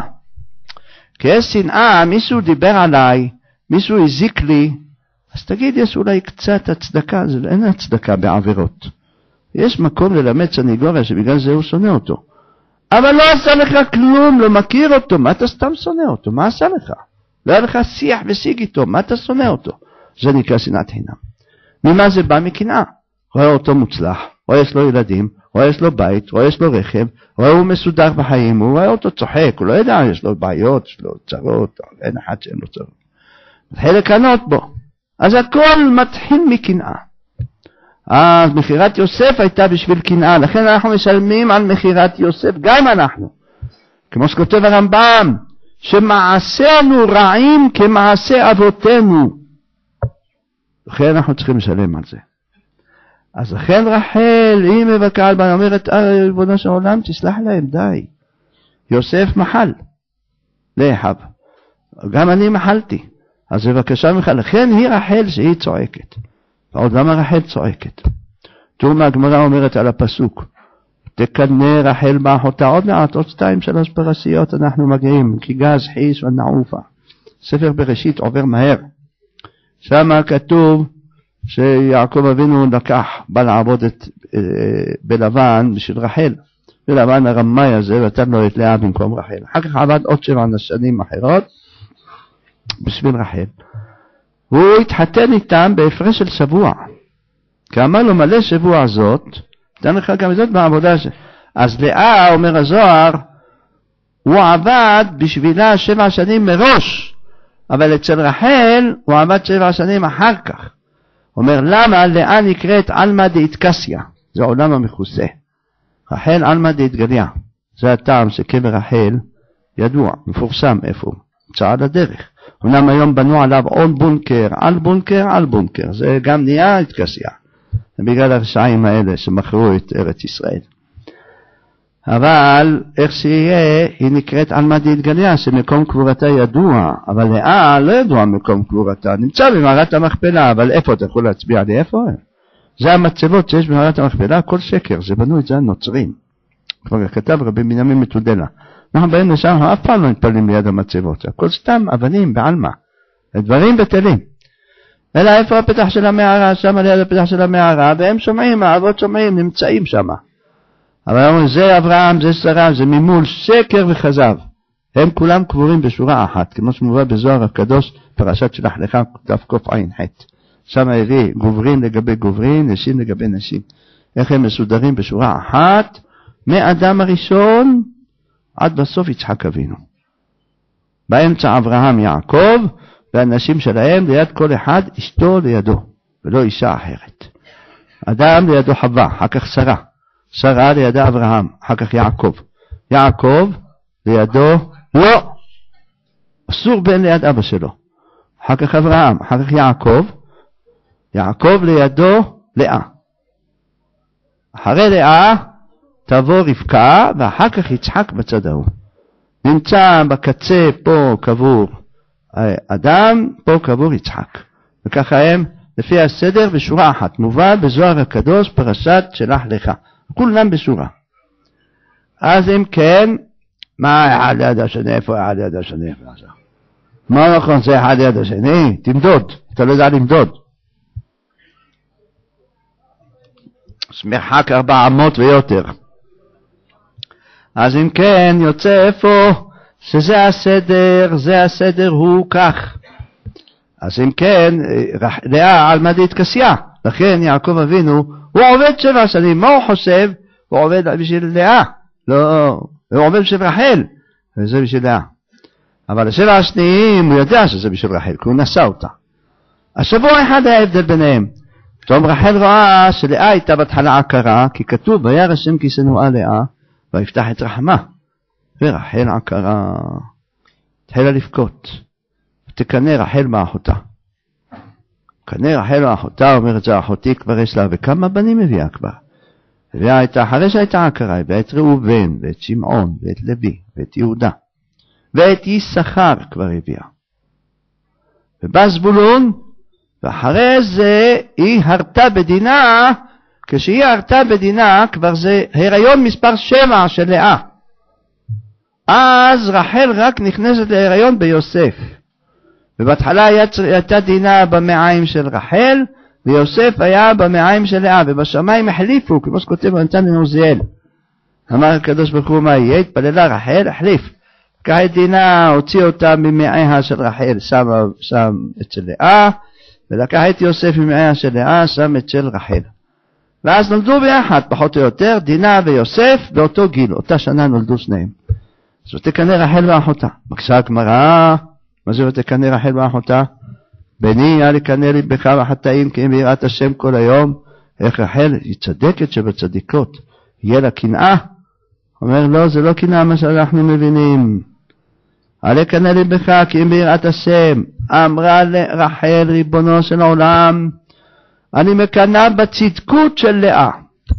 כי יש שנאה, מישהו דיבר עליי, מישהו הזיק לי, אז תגיד, יש אולי קצת הצדקה, זה אין הצדקה בעבירות. יש מקום ללמד סניגוריה שבגלל זה הוא שונא אותו. אבל לא עשה לך כלום, לא מכיר אותו, מה אתה סתם שונא אותו? מה עשה לך? לא היה לך שיח ושיג איתו, מה אתה שונא אותו? זה נקרא שנאת חינם. ממה זה בא? מקנאה. רואה אותו מוצלח, רואה יש לו ילדים, רואה יש לו בית, רואה יש לו רכב, רואה הוא מסודר בחיים, הוא רואה אותו צוחק, הוא לא יודע, יש לו בעיות, יש לו צרות, אין אחד שאין לו צרות. מתחיל לקנות בו. אז הכל מתחיל מקנאה. אז מכירת יוסף הייתה בשביל קנאה, לכן אנחנו משלמים על מכירת יוסף, גם אנחנו. כמו שכותב הרמב"ם, שמעשינו רעים כמעשה אבותינו. לכן אנחנו צריכים לשלם על זה. אז לכן רחל, היא מבכה על בנה, אומרת, ריבונו של עולם, תסלח להם, די. יוסף מחל לאחיו. גם אני מחלתי. אז בבקשה ממך, לכן היא רחל שהיא צועקת. ועוד למה רחל צועקת? תראו מה הגמרא אומרת על הפסוק. תקנא רחל באחותה, עוד מעט, עוד שתיים, שלוש פרשיות אנחנו מגיעים, כי גז חיש ונעופה. ספר בראשית עובר מהר. שם כתוב שיעקב אבינו לקח, בא לעבוד את, אה, בלבן בשביל רחל. ולבן הרמאי הזה, ונתן לו את לאה במקום רחל. אחר כך עבד עוד שבע שנים אחרות, בשביל רחל. והוא התחתן איתם בהפרש של שבוע. כי אמר לו מלא שבוע זאת, תן לך גם זאת בעבודה ש... אז לאה, אומר הזוהר, הוא עבד בשבילה שבע שנים מראש, אבל אצל רחל הוא עבד שבע שנים אחר כך. אומר, למה לאה נקראת אלמא דאיטקסיה? זה העולם המכוסה. רחל אלמא דאיטגליה. זה הטעם שקבר רחל ידוע, מפורסם איפה, צעד הדרך. אמנם היום בנו עליו עוד בונקר, על בונקר, על בונקר. זה גם נהיה איטקסיה. בגלל הרשעים האלה שמכרו את ארץ ישראל. אבל איך שיהיה, היא נקראת אלמא דאיטגליה, שמקום קבורתה ידוע, אבל לאה לא ידוע מקום קבורתה, נמצא במערת המכפלה, אבל איפה אתה יכול להצביע לי איפה? זה המצבות שיש במערת המכפלה, כל שקר, זה בנו את זה הנוצרים. כבר כתב רבי בנימין מתודלה. אנחנו באים לשם, אנחנו אף פעם לא מתפללים ליד המצבות, הכל סתם אבנים בעלמא, דברים בטלים. אלא איפה הפתח של המערה, שם ליד הפתח של המערה, והם שומעים, האבות שומעים, נמצאים שם. אבל אומרים, זה אברהם, זה שרה, זה ממול, שקר וכזב. הם כולם קבורים בשורה אחת, כמו שמובא בזוהר הקדוש, פרשת שלח לך, דף קוף עין ח'. שם הביא גוברין לגבי גוברין, נשים לגבי נשים. איך הם מסודרים בשורה אחת, מאדם הראשון עד בסוף יצחק אבינו. באמצע אברהם יעקב, והנשים שלהם ליד כל אחד אשתו לידו, ולא אישה אחרת. אדם לידו חווה, אחר כך שרה. שרה לידה אברהם, אחר כך יעקב. יעקב לידו לא. אסור בן ליד אבא שלו. אחר כך אברהם, אחר כך יעקב. יעקב לידו לאה. אחרי לאה תבוא רבקה, ואחר כך יצחק בצד ההוא. נמצא בקצה פה קבור אדם, פה קבור יצחק. וככה הם, לפי הסדר, בשורה אחת. מובא בזוהר הקדוש פרשת שלח לך. כולם בשורה. אז אם כן, מה אחד ליד השני? איפה אחד ליד השני? מה נכון זה אחד ליד השני? תמדוד. אתה לא יודע למדוד. מרחק ארבע אמות ויותר. אז אם כן, יוצא איפה שזה הסדר, זה הסדר הוא כך. אז אם כן, לאה על מדי התכסיה. לכן יעקב אבינו, הוא עובד שבע שנים. מה הוא חושב? הוא עובד בשביל לאה. לא, הוא עובד בשביל רחל. וזה בשביל לאה. אבל השבע השניים, הוא יודע שזה בשביל רחל, כי הוא נשא אותה. השבוע אחד היה הבדל ביניהם. פתאום רחל רואה שלאה הייתה בהתחלה עקרה, כי כתוב, וירא השם כי שנואה לאה, ויפתח את רחמה. ורחל עקרה, התחילה לבכות. ותקנא רחל מאחותה. קנא רחל מאחותה, אומרת זה אחותי כבר יש לה, וכמה בנים הביאה כבר. הביאה הייתה, אחרי שהייתה עקרה, הביאה את ראובן, ואת שמעון, ואת לוי, ואת יהודה, ואת יששכר כבר הביאה. ובא זבולון, ואחרי זה היא הרתה בדינה, כשהיא הרתה בדינה, כבר זה הריון מספר שבע של לאה. אז רחל רק נכנסת להיריון ביוסף. ובהתחלה הייתה דינה במעיים של רחל, ויוסף היה במעיים של לאה, ובשמיים החליפו, כמו שכותב ונתן לנוזיאל. אמר הקדוש ברוך הוא מה יהיה, התפללה רחל, החליף. לקח את דינה, הוציא אותה ממעיה של רחל, שם, שם אצל לאה, ולקח את יוסף ממעיה של לאה, שם אצל רחל. ואז נולדו ביחד, פחות או יותר, דינה ויוסף, באותו גיל, אותה שנה נולדו שניהם. אז ותקנא רחל ואחותה. בקשה הגמרא, מה זה ותקנא רחל ואחותה? בני היה לקנא לבך וחטאים, כי אם ביראת השם כל היום, איך רחל היא צדקת שבצדיקות, יהיה לה קנאה? אומר לא, זה לא קנאה מה שאנחנו מבינים. עלי קנא לבך, כי אם ביראת השם, אמרה לרחל ריבונו של העולם, אני מקנאה בצדקות של לאה.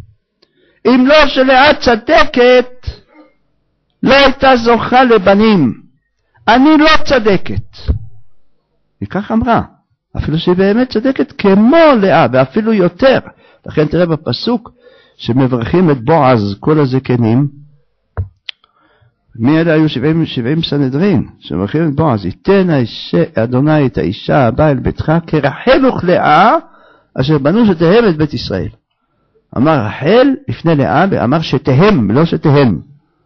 אם לא שלאה צדקת, לא הייתה זוכה לבנים. אני לא צדקת. היא כך אמרה. אפילו שהיא באמת צדקת כמו לאה, ואפילו יותר. לכן תראה בפסוק שמברכים את בועז כל הזקנים. מי אלה היו שבעים, שבעים סנהדרין שמברכים את בועז. ייתן האישה, אדוני את האישה הבאה אל ביתך כרחל וכלאה אשר בנו שתהם את בית ישראל. אמר רחל לפני לאה ואמר שתהם, לא שתהם.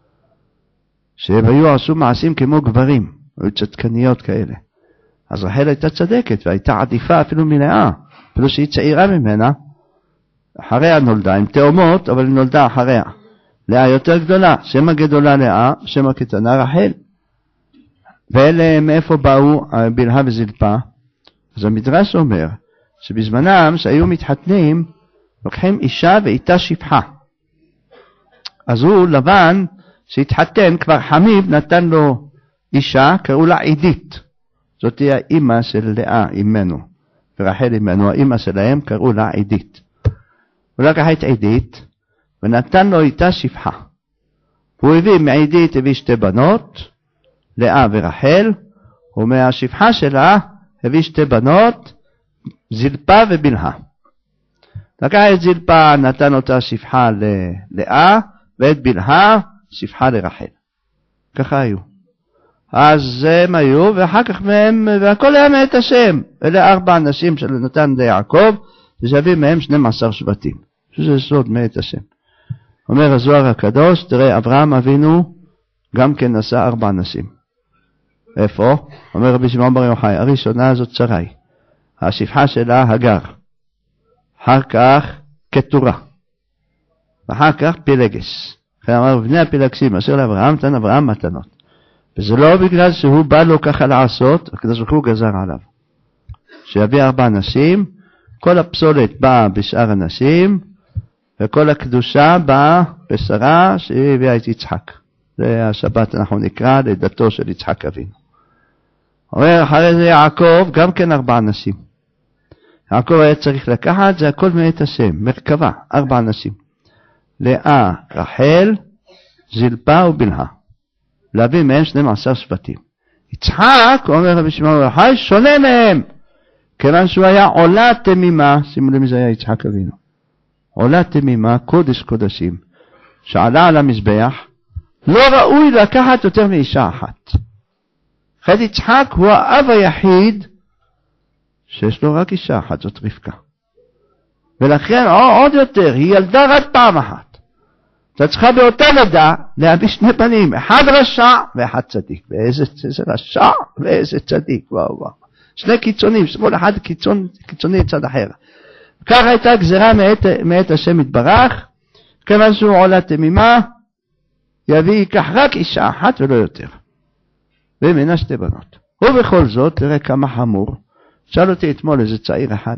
שהם היו עשו מעשים כמו גברים, היו צדקניות כאלה. אז רחל הייתה צדקת והייתה עדיפה אפילו מלאה, אפילו שהיא צעירה ממנה. אחריה נולדה, עם תאומות, אבל היא נולדה אחריה. לאה יותר גדולה, שם הגדולה לאה, שם הקטנה רחל. ואלה מאיפה באו בלהה וזלפה? אז המדרש אומר שבזמנם שהיו מתחתנים, לוקחים אישה ואיתה שפחה. אז הוא לבן שהתחתן, כבר חמיב נתן לו אישה, קראו לה עידית. זאת היא האמא של לאה, אמנו. ורחל אמנו, האמא שלהם קראו לה עידית. הוא לקח את עידית ונתן לו איתה שפחה. הוא הביא מעידית, הביא שתי בנות, לאה ורחל, ומהשפחה שלה הביא שתי בנות, זלפה ובלהה. לקח את זלפה, נתן אותה שפחה ללאה, ואת בלהה, שפחה לרחל. ככה היו. אז הם היו, ואחר כך מהם, והכל היה מאת השם. אלה ארבע אנשים שנתן ליעקב, ושווים מהם שנים עשר שבטים. שזה סוד מאת השם. אומר הזוהר הקדוש, תראה, אברהם אבינו גם כן נשא ארבע אנשים. איפה? אומר רבי שמעון בר יוחאי, הראשונה זאת שרי. השפחה שלה הגר. אחר כך קטורה. ואחר כך פילגש. אחרי אמר, בני הפילגשים, אשר לאברהם, תן אברהם מתנות. וזה לא בגלל שהוא בא לו ככה לעשות, הקדוש ברוך הוא גזר עליו. שיביא ארבע אנשים, כל הפסולת באה בשאר אנשים, וכל הקדושה באה בשרה שהביאה את יצחק. זה השבת אנחנו נקרא לידתו של יצחק אבינו. אומר אחרי זה יעקב גם כן ארבע אנשים. יעקב היה צריך לקחת, זה הכל מאת השם, מרכבה, ארבע אנשים. לאה, רחל, זלפה ובלהה. להביא מהם שנים עשר שבטים. יצחק, אומר רבי שמעון בר יוחאי, שונה מהם. כיוון שהוא היה עולה תמימה, שימו לב זה היה יצחק אבינו. עולה תמימה, קודש קודשים, שעלה על המזבח, לא ראוי לקחת יותר מאישה אחת. חד יצחק הוא האב היחיד שיש לו רק אישה אחת, זאת רבקה. ולכן עוד יותר, היא ילדה רק פעם אחת. אתה צריכה באותה לידה להביא שני בנים, אחד רשע ואחד צדיק. ואיזה רשע ואיזה צדיק, וואו וואו. שני קיצונים, כל אחד קיצון, קיצוני צד אחר. כך הייתה גזירה מאת, מאת השם יתברך, כיוון שהוא עולה תמימה, יביא ייקח רק אישה אחת ולא יותר. ומנה שתי בנות. ובכל זאת, תראה כמה חמור. שאל אותי אתמול איזה צעיר אחד.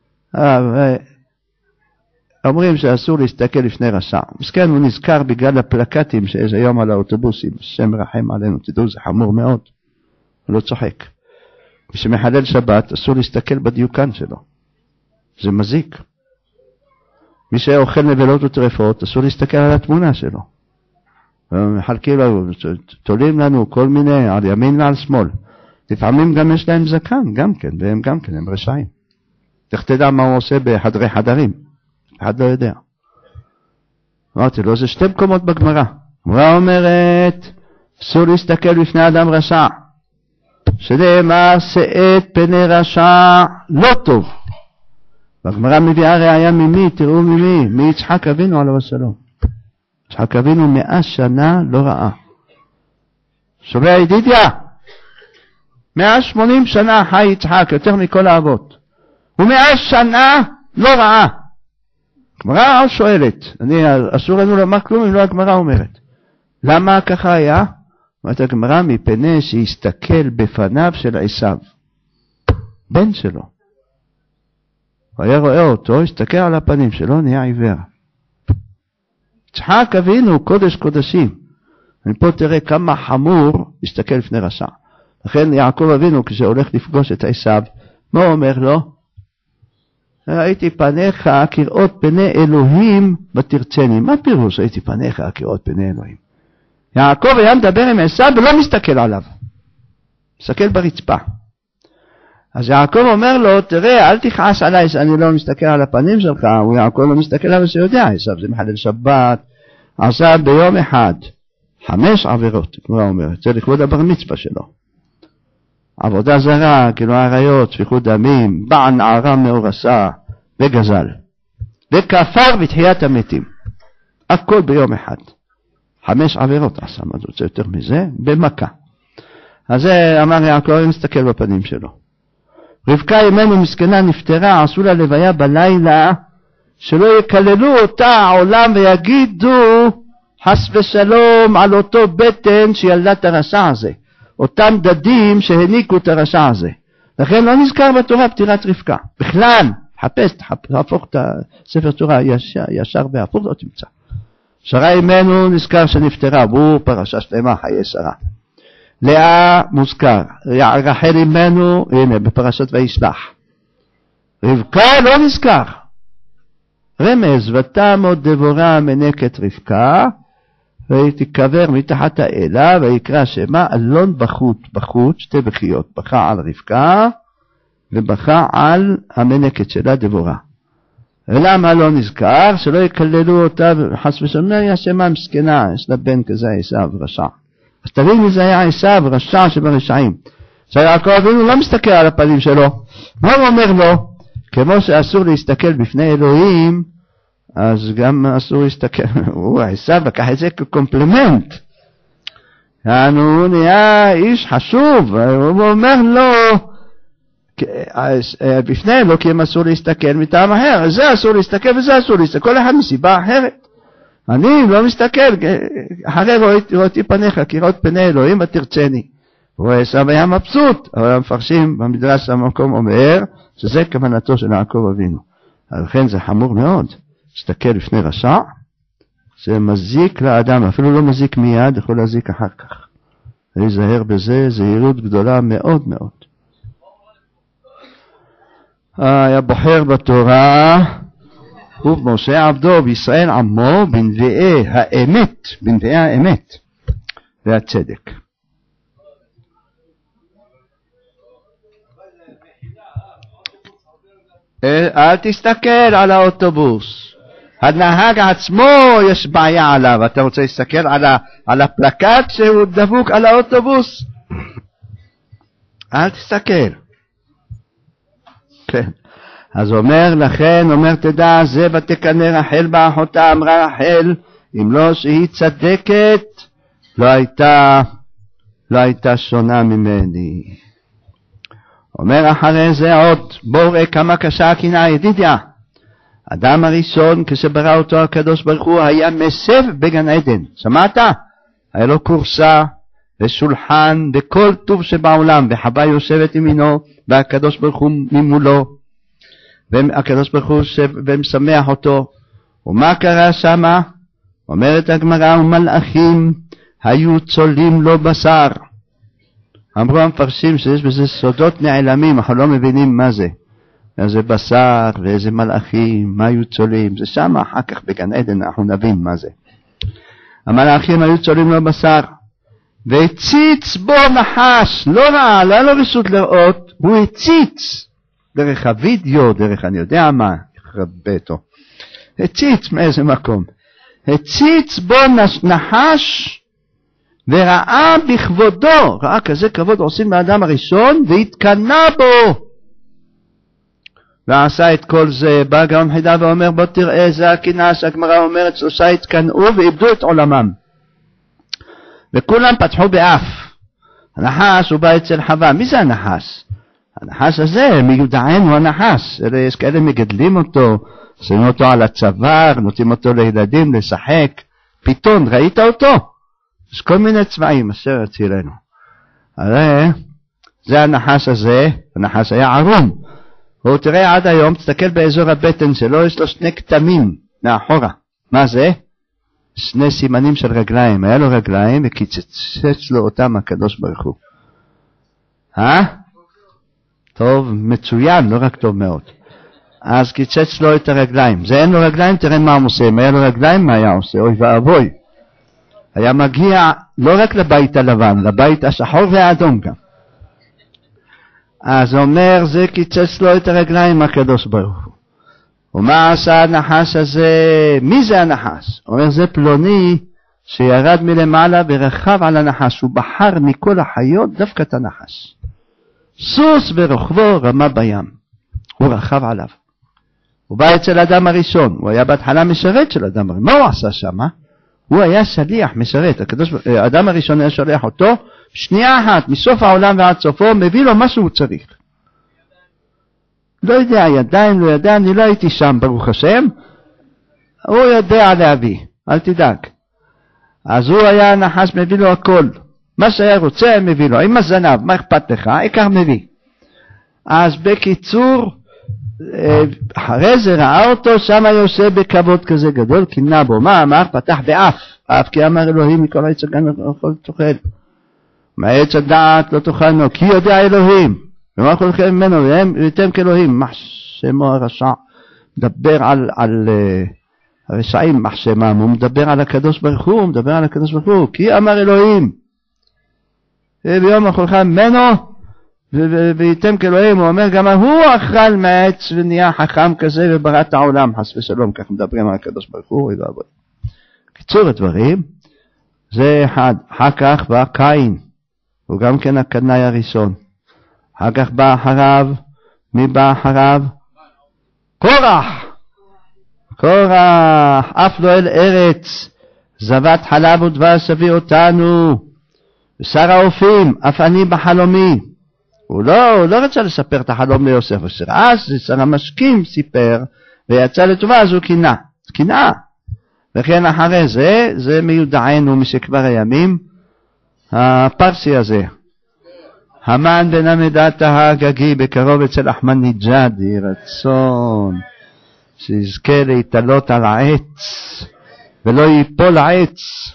אומרים שאסור להסתכל לפני רשע. מסכן הוא נזכר בגלל הפלקטים שיש היום על האוטובוסים. השם רחם עלינו, תדעו זה חמור מאוד. הוא לא צוחק. כשמחלל שבת אסור להסתכל בדיוקן שלו. זה מזיק. מי שאוכל נבלות וטרפות אסור להסתכל על התמונה שלו. מחלקים לנו, תולים לנו כל מיני על ימין ועל שמאל. לפעמים גם יש להם זקן, גם כן, והם גם כן, הם רשעים. איך תדע מה הוא עושה בחדרי חדרים? אחד לא יודע. אמרתי לו, זה שתי מקומות בגמרא. הגמרא אומרת, אסור להסתכל בפני אדם רשע. שנאמר, שאת פני רשע לא טוב. והגמרא מביאה ראיה ממי, תראו ממי, מיצחק אבינו עליו השלום. יצחק אבינו מאה שנה לא ראה. שומע ידידיה? מאה שמונים שנה חי יצחק, יותר מכל האבות. ומאה שנה לא ראה. הגמרא שואלת, אני, אסור לנו לומר כלום אם לא הגמרא אומרת. למה ככה היה? אומרת הגמרא, מפני שהסתכל בפניו של עשיו, בן שלו. הוא היה רואה אותו, הסתכל על הפנים שלו, נהיה עיוור. יצחק אבינו קודש קודשים. ופה תראה כמה חמור הסתכל לפני רשע. לכן יעקב אבינו כשהולך לפגוש את עשיו, מה הוא אומר לו? ראיתי פניך כראות פני אלוהים ותרצני. מה פירוש ראיתי פניך כראות פני אלוהים? יעקב היה מדבר עם עשיו ולא מסתכל עליו. מסתכל ברצפה. אז יעקב אומר לו, תראה, אל תכעס עליי שאני לא מסתכל על הפנים שלך. הוא יעקב לא מסתכל עליו שיודע. עשיו זה מחלל שבת. עשה ביום אחד חמש עבירות, כמו אומרת. זה לכבוד הבר מצווה שלו. עבודה זרה, כאילו עריות, שפיכות דמים, בע נערה מאורסה וגזל. וכפר בתחיית המתים. הכל ביום אחד. חמש עבירות עשה, מה זה יותר מזה? במכה. אז זה אמר יעקב, אני מסתכל בפנים שלו. רבקה אמנו מסכנה נפטרה, עשו לה לוויה בלילה, שלא יקללו אותה העולם ויגידו חס ושלום על אותו בטן שילדה את הרשע הזה. אותם דדים שהניקו את הרשע הזה. לכן לא נזכר בתורה פטירת רבקה. בכלל, חפש, תהפוך את הספר תורה ישר, ישר והפוך לא תמצא. שרה אמנו נזכר שנפטרה, והוא פרשה שלמה חיי שרה. לאה מוזכר, רחל אמנו, הנה בפרשת וישלח. רבקה לא נזכר. רמז, ותעמוד דבורה מנקת רבקה, ותיקבר מתחת האלה, ויקרא שמה אלון בחוט, בחוט, שתי בחיות, בכה על רבקה, ובכה על המנקת שלה דבורה. ולמה לא נזכר? שלא יקללו אותה חס ושלום, היא אשמה מסכנה, יש לה בן כזה עשיו רשע. אז תבין מי זה היה עשיו רשע שברשעים. שיעקב אבינו לא מסתכל על הפנים שלו. מה הוא אומר לו? כמו שאסור להסתכל בפני אלוהים, אז גם אסור להסתכל, הוא עשיו לקח את זה כקומפלמנט. הוא נהיה איש חשוב, הוא אומר לו, בפני אלוהים כי הם אסור להסתכל מטעם אחר, זה אסור להסתכל וזה אסור להסתכל, כל אחד מסיבה אחרת. אני לא מסתכל, אחרי ראיתי פניך, כי ראות פני אלוהים ותרצני. הוא עשיו היה מבסוט, אבל המפרשים במדרש המקום אומר, שזה כוונתו של יעקב אבינו. לכן זה חמור מאוד, להסתכל לפני רשע, זה מזיק לאדם, אפילו לא מזיק מיד, יכול להזיק אחר כך. להיזהר בזה, זהירות גדולה מאוד מאוד. היה בוחר בתורה, ובמשה עבדו, בישראל עמו, בנביאי האמת, בנביאי האמת והצדק. אל תסתכל על האוטובוס. הנהג עצמו יש בעיה עליו. אתה רוצה להסתכל על, ה, על הפלקט שהוא דבוק על האוטובוס? אל תסתכל. כן. אז אומר לכן, אומר תדע, זה ותקנא רחל באחותה, אמרה רחל, אם לא שהיא צדקת, לא הייתה, לא הייתה שונה ממני. אומר אחרי זה עוד, בואו ראה כמה קשה הקנאה, ידידיה. אדם הראשון, כשברא אותו הקדוש ברוך הוא, היה מסב בגן עדן. שמעת? היה לו קורסה ושולחן וכל טוב שבעולם, וחווה יושבת ימינו, והקדוש ברוך הוא ממולו, והקדוש ברוך הוא ומשמח אותו. ומה קרה שמה? אומרת הגמרא, ומלאכים היו צולים לו בשר. אמרו המפרשים שיש בזה סודות נעלמים, אנחנו לא מבינים מה זה. איזה בשר ואיזה מלאכים, מה היו צולים, זה שם אחר כך בגן עדן אנחנו נבין מה זה. המלאכים היו צולים לו בשר, והציץ בו נחש, לא ראה, לא היה לו רשות לראות, הוא הציץ, דרך הוידאו, דרך אני יודע מה, יחרבה אותו, הציץ מאיזה מקום, הציץ בו נחש, וראה בכבודו, ראה כזה כבוד עושים לאדם הראשון, והתקנה בו, ועשה את כל זה. בא גאון חידה ואומר, בוא תראה, זה הקנאה שהגמרא אומרת, שלושה התקנאו ואיבדו את עולמם, וכולם פתחו באף. הנחש הוא בא אצל חווה. מי זה הנחש? הנחש הזה, מיודען הוא הנחש, אלה יש כאלה מגדלים אותו, שמים אותו על הצוואר, נותנים אותו לילדים לשחק. פיתון, ראית אותו? יש כל מיני צבעים אשר אצלנו. הרי זה הנחש הזה, הנחש היה ערום. הוא תראה עד היום, תסתכל באזור הבטן שלו, יש לו שני כתמים מאחורה. מה זה? שני סימנים של רגליים. היה לו רגליים וקיצץ לו אותם הקדוש ברוך הוא. אה? טוב, מצוין, לא רק טוב מאוד. אז קיצץ לו את הרגליים. זה אין לו רגליים, תראה מה הוא עושה. אם היה לו רגליים, מה היה עושה? אוי ואבוי. היה מגיע לא רק לבית הלבן, לבית השחור והאדום גם. אז אומר, זה קיצץ לו את הרגליים הקדוש ברוך הוא. ומה עשה הנחש הזה? מי זה הנחש? אומר, זה פלוני שירד מלמעלה ורחב על הנחש. הוא בחר מכל החיות דווקא את הנחש. סוס ברוכבו רמה בים. הוא רחב עליו. הוא בא אצל אדם הראשון. הוא היה בהתחלה משרת של אדם הראשון. מה הוא עשה שם? הוא היה שליח, משרת. האדם הראשון היה שולח אותו, שנייה אחת, מסוף העולם ועד סופו, מביא לו מה שהוא צריך. לא יודע, ידיים, לא יודע, אני לא הייתי שם, ברוך השם. הוא יודע להביא, אל תדאג. אז הוא היה נחש, מביא לו הכל. מה שהיה רוצה, מביא לו. עם הזנב, מה אכפת לך? העיקר מביא. אז בקיצור, אחרי זה ראה אותו, שם יושב בכבוד כזה גדול, קינא בו. מה אמר? פתח באף. אף כי אמר אלוהים, מכל עץ הגן לא תאכל. מעץ הדעת לא תאכלנו, כי יודע אלוהים. ומה כולכם ממנו, והם ראיתם כאלוהים. מחשמו הרשע. מדבר על, על uh, הרשעים, מחשמם. הוא מדבר על הקדוש ברוך הוא, הוא מדבר על הקדוש ברוך הוא. כי אמר אלוהים. וביום אכולכם ממנו, וייתם כאלוהים, הוא אומר גם הוא אכל מעץ ונהיה חכם כזה וברא את העולם, חס ושלום, כך מדברים על הקדוש ברוך הוא. קיצור הדברים, זה אחד. אחר כך בא קין, הוא גם כן הקנאי הראשון. אחר כך בא אחריו, מי בא אחריו? קורח. קורח, אף לא אל ארץ, זבת חלב ודבש הביא אותנו. שר האופים, אף אני בחלומי. הוא לא, הוא לא רצה לספר את החלום ליוסף, אז שר המשקים סיפר, ויצא לטובה, אז הוא קינה. קינה. וכן אחרי זה, זה מיודענו משכבר הימים, הפרסי הזה. המן בן עמדת ההגגי, בקרוב אצל אחמדינג'אד, יהי רצון, שיזכה להתעלות על העץ, ולא ייפול העץ,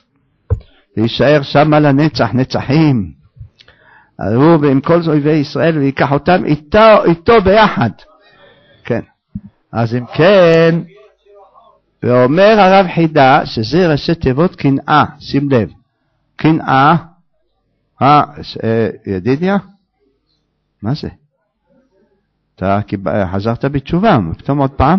להישאר שם על הנצח נצחים. הוא ועם כל אויבי ישראל, ויקח אותם איתו, איתו ביחד. כן. אז אם כן, ואומר הרב חידה, שזה ראשי תיבות קנאה, שים לב. קנאה, אה, ידידיה? מה זה? אתה חזרת בתשובה, פתאום עוד פעם?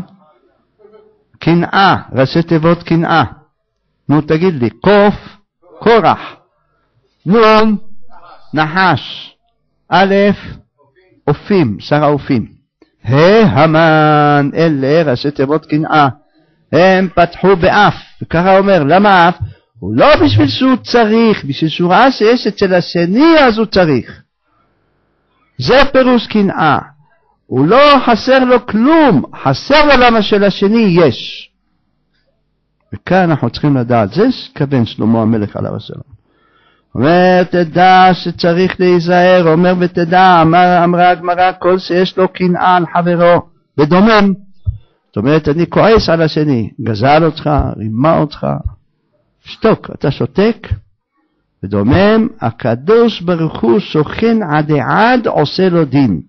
קנאה, ראשי תיבות קנאה. נו תגיד לי, קוף, קורח, נון, נחש, א', אופים, שר האופים. ה' המן, אלה ראשי תיבות קנאה. הם פתחו באף, וככה אומר, למה אף? הוא לא בשביל שהוא צריך, בשביל שהוא ראה שיש אצל השני אז הוא צריך. זה פירוש קנאה. הוא לא חסר לו כלום, חסר לו למה של השני יש. וכאן אנחנו צריכים לדעת, זה שכוון שלמה המלך עליו השלום. אומר, תדע שצריך להיזהר, אומר ותדע, אמר, אמרה הגמרא, כל שיש לו קנאה על חברו, ודומם. זאת אומרת, אני כועס על השני, גזל אותך, רימה אותך, שתוק, אתה שותק, ודומם, הקדוש ברוך הוא שוכן עד עד עושה לו דין.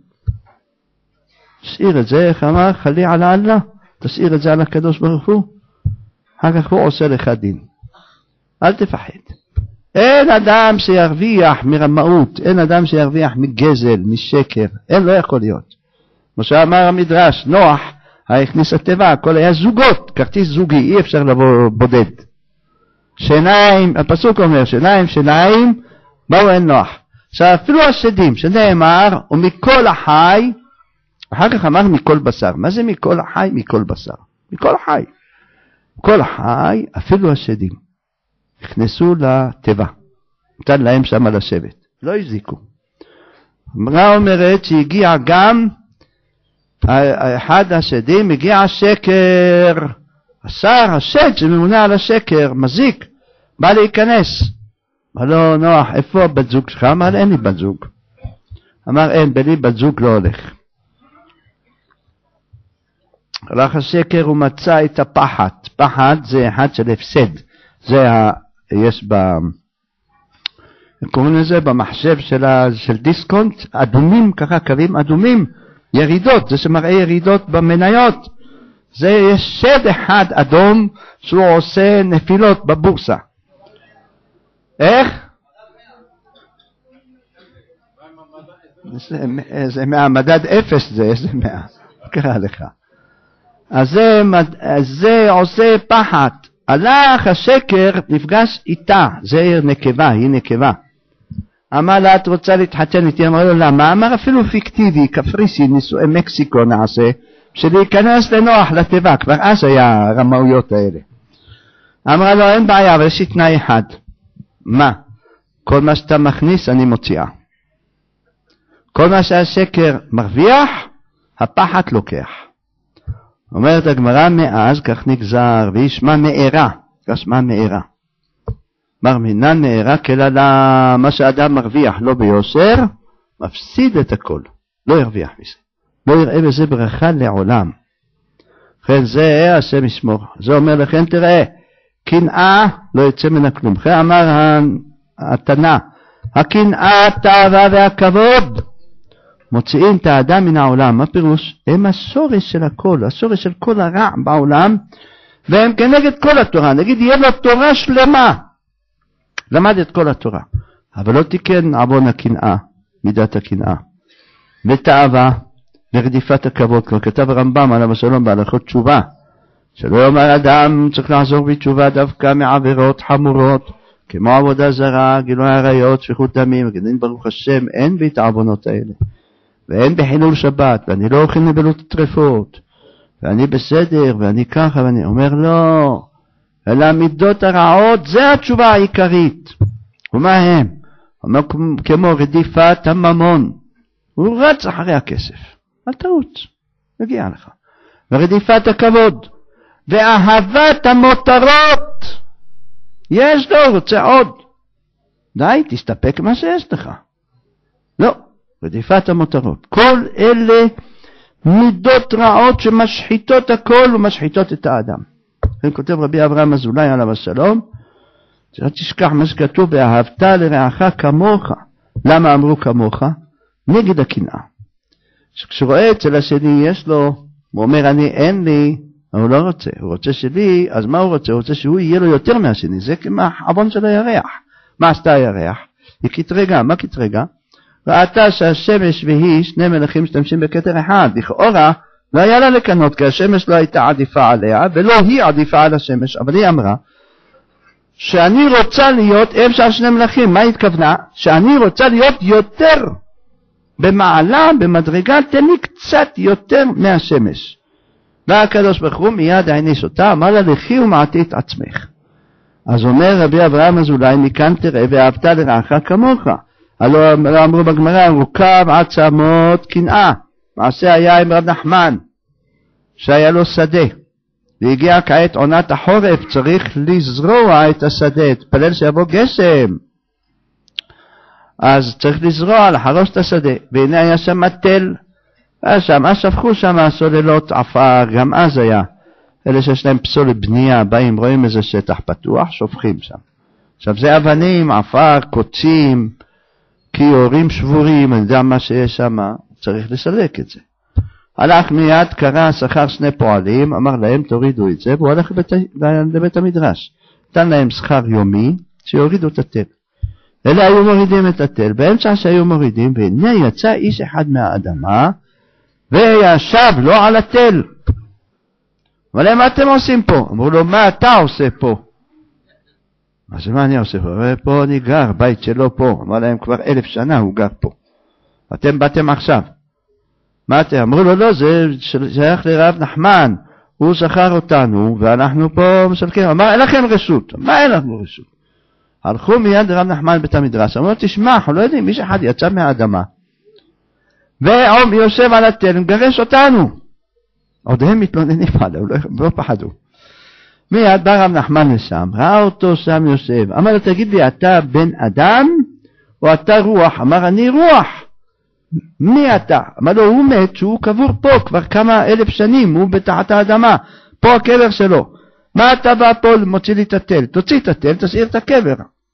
תשאיר את זה, איך אמר, חלי על אללה, תשאיר את זה על הקדוש ברוך הוא, אחר כך הוא עושה לך דין. אל תפחד. אין אדם שירוויח מרמאות, אין אדם שירוויח מגזל, משקר, אין, לא יכול להיות. כמו שאמר המדרש, נוח, הכניס התיבה, הכל היה זוגות, כרטיס זוגי, אי אפשר לבוא בודד. שיניים, הפסוק אומר, שיניים, שיניים, באו אין נוח. עכשיו, אפילו השדים, שנאמר, ומכל החי, אחר כך אמר מכל בשר. מה זה מכל החי? מכל בשר. מכל החי. מכל החי, אפילו השדים, נכנסו לתיבה. נתן להם שם לשבת. לא הזיקו. אמרה אומרת שהגיע גם, אחד השדים הגיע השקר, השר, השד שממונה על השקר, מזיק, בא להיכנס. אמר לו, נוח, איפה הבת זוג שלך? אמר, אין לי בת זוג. אמר, אין, בלי בת זוג לא הולך. הלך השקר ומצא את הפחד. פחד זה אחד של הפסד. זה ה... יש ב... קוראים לזה במחשב של, ה... של דיסקונט, אדומים, ככה קווים אדומים, ירידות, זה שמראה ירידות במניות. זה יש שד אחד אדום שהוא עושה נפילות בבורסה. איך? זה, זה מהמדד אפס, זה, זה מה... קרא לך. אז זה, זה עושה פחד. הלך השקר, נפגש איתה, זה נקבה, היא נקבה. אמר לה, את רוצה להתחתן איתי? אמר לו, למה? אמר אפילו פיקטיבי, קפריסי, נישואי מקסיקו נעשה, שלהיכנס לנוח לטבע, כבר אז היה הרמאויות האלה. אמרה לו, אין בעיה, אבל יש תנאי אחד. מה? כל מה שאתה מכניס אני מוציאה. כל מה שהשקר מרוויח, הפחד לוקח. אומרת הגמרא, מאז כך נגזר, וישמע מארה, כך שמע מארה. מרמינן מארה, כללה מה שאדם מרוויח לא ביושר, מפסיד את הכל, לא ירוויח מזה. לא יראה בזה ברכה לעולם. לכן זה השם ישמור. זה אומר לכן תראה, קנאה לא יצא מן הכלום. לכן אמר התנא, הקנאה, התאווה והכבוד מוציאים את האדם מן העולם. מה פירוש? הם השורש של הכל, השורש של כל הרע בעולם, והם כנגד כל התורה. נגיד יהיה לו תורה שלמה, למד את כל התורה, אבל לא תיקן עוון הקנאה, מידת הקנאה. ותאווה ורדיפת הכבוד. כבר כתב הרמב"ם עליו השלום בהלכות תשובה, שלא יאמר אדם צריך לעזור בתשובה דווקא מעבירות חמורות, כמו עבודה זרה, גילוי עריות, שפיכות דמים, וגדין ברוך השם, אין בי את העוונות האלה, ואין בחילול שבת, ואני לא אוכל נבלות טרפות, ואני בסדר, ואני ככה, ואני אומר לא, אלא המידות הרעות, זה התשובה העיקרית. ומה הם? אומר כמו רדיפת הממון, הוא רץ אחרי הכסף, אל תרוץ, מגיע לך. ורדיפת הכבוד, ואהבת המותרות, יש לו, רוצה עוד, די, תסתפק מה שיש לך. לא, רדיפת המותרות, כל אלה מידות רעות שמשחיתות הכל ומשחיתות את האדם. כן כותב רבי אברהם אזולאי עליו השלום, שלא תשכח מה שכתוב, ואהבת לרעך כמוך. למה אמרו כמוך? נגד הקנאה. כשרואה אצל השני יש לו, הוא אומר אני אין לי, הוא לא רוצה, הוא רוצה שלי, אז מה הוא רוצה? הוא רוצה שהוא יהיה לו יותר מהשני, זה כמו החבון של הירח. מה עשתה הירח? היא כתרגה, מה כתרגה? ראתה שהשמש והיא שני מלכים משתמשים בכתר אחד, לכאורה לא היה לה לקנות, כי השמש לא הייתה עדיפה עליה, ולא היא עדיפה על השמש, אבל היא אמרה, שאני רוצה להיות, אפשר שני מלכים, מה התכוונה? שאני רוצה להיות יותר במעלה, במדרגה, תן לי קצת יותר מהשמש. והקדוש ברוך הוא מיד העניש אותה, אמר לה לכי ומעטי את עצמך. אז אומר רבי אברהם אזולאי, מכאן תראה ואהבת לרעך כמוך. הלא אמרו בגמרא, רוכב עצמות קנאה. מעשה היה עם רב נחמן, שהיה לו שדה, והגיע כעת עונת החורף, צריך לזרוע את השדה, תפלל שיבוא גשם, אז צריך לזרוע, לחרוש את השדה, והנה היה שם תל, שם, אז שפכו שם סוללות עפר, גם אז היה, אלה שיש להם פסולת בנייה, באים, רואים איזה שטח פתוח, שופכים שם. עכשיו זה אבנים, עפר, קוצים, כיורים שבורים, אני יודע מה שיש שם, צריך לסלק את זה. הלך מיד, קרא, שכר שני פועלים, אמר להם תורידו את זה, והוא הלך לבית, לבית המדרש. נתן להם שכר יומי, שיורידו את התל. אלה היו מורידים את התל, באמצע שהיו מורידים, והנה יצא איש אחד מהאדמה, וישב לו על התל. אבל מה אתם עושים פה? אמרו לו, מה אתה עושה פה? אז מה אני עושה פה? פה אני גר, בית שלו פה. אמר להם, כבר אלף שנה הוא גר פה. אתם באתם עכשיו. מה אתם? אמרו לו, לא, זה שייך לרב נחמן. הוא שכר אותנו, ואנחנו פה מסלקים. אמר, אין לכם רשות. מה אין לנו רשות? הלכו מיד לרב נחמן בית המדרש. אמרו לו, תשמע, אנחנו לא יודעים, מישהו אחד יצא מהאדמה. ויושב על התל, מגרש אותנו. עוד הם מתלוננים עליו, לא, לא פחדו. מיד בא רב נחמן לשם, ראה אותו שם יושב, אמר לו, תגיד לי, אתה בן אדם או אתה רוח? אמר, אני רוח. מי אתה? אמר לו, הוא מת שהוא קבור פה כבר כמה אלף שנים, הוא בתחת האדמה, פה הקבר שלו. מה אתה בא פה מוציא לי את התל? תוציא את התל, תשאיר את הקבר.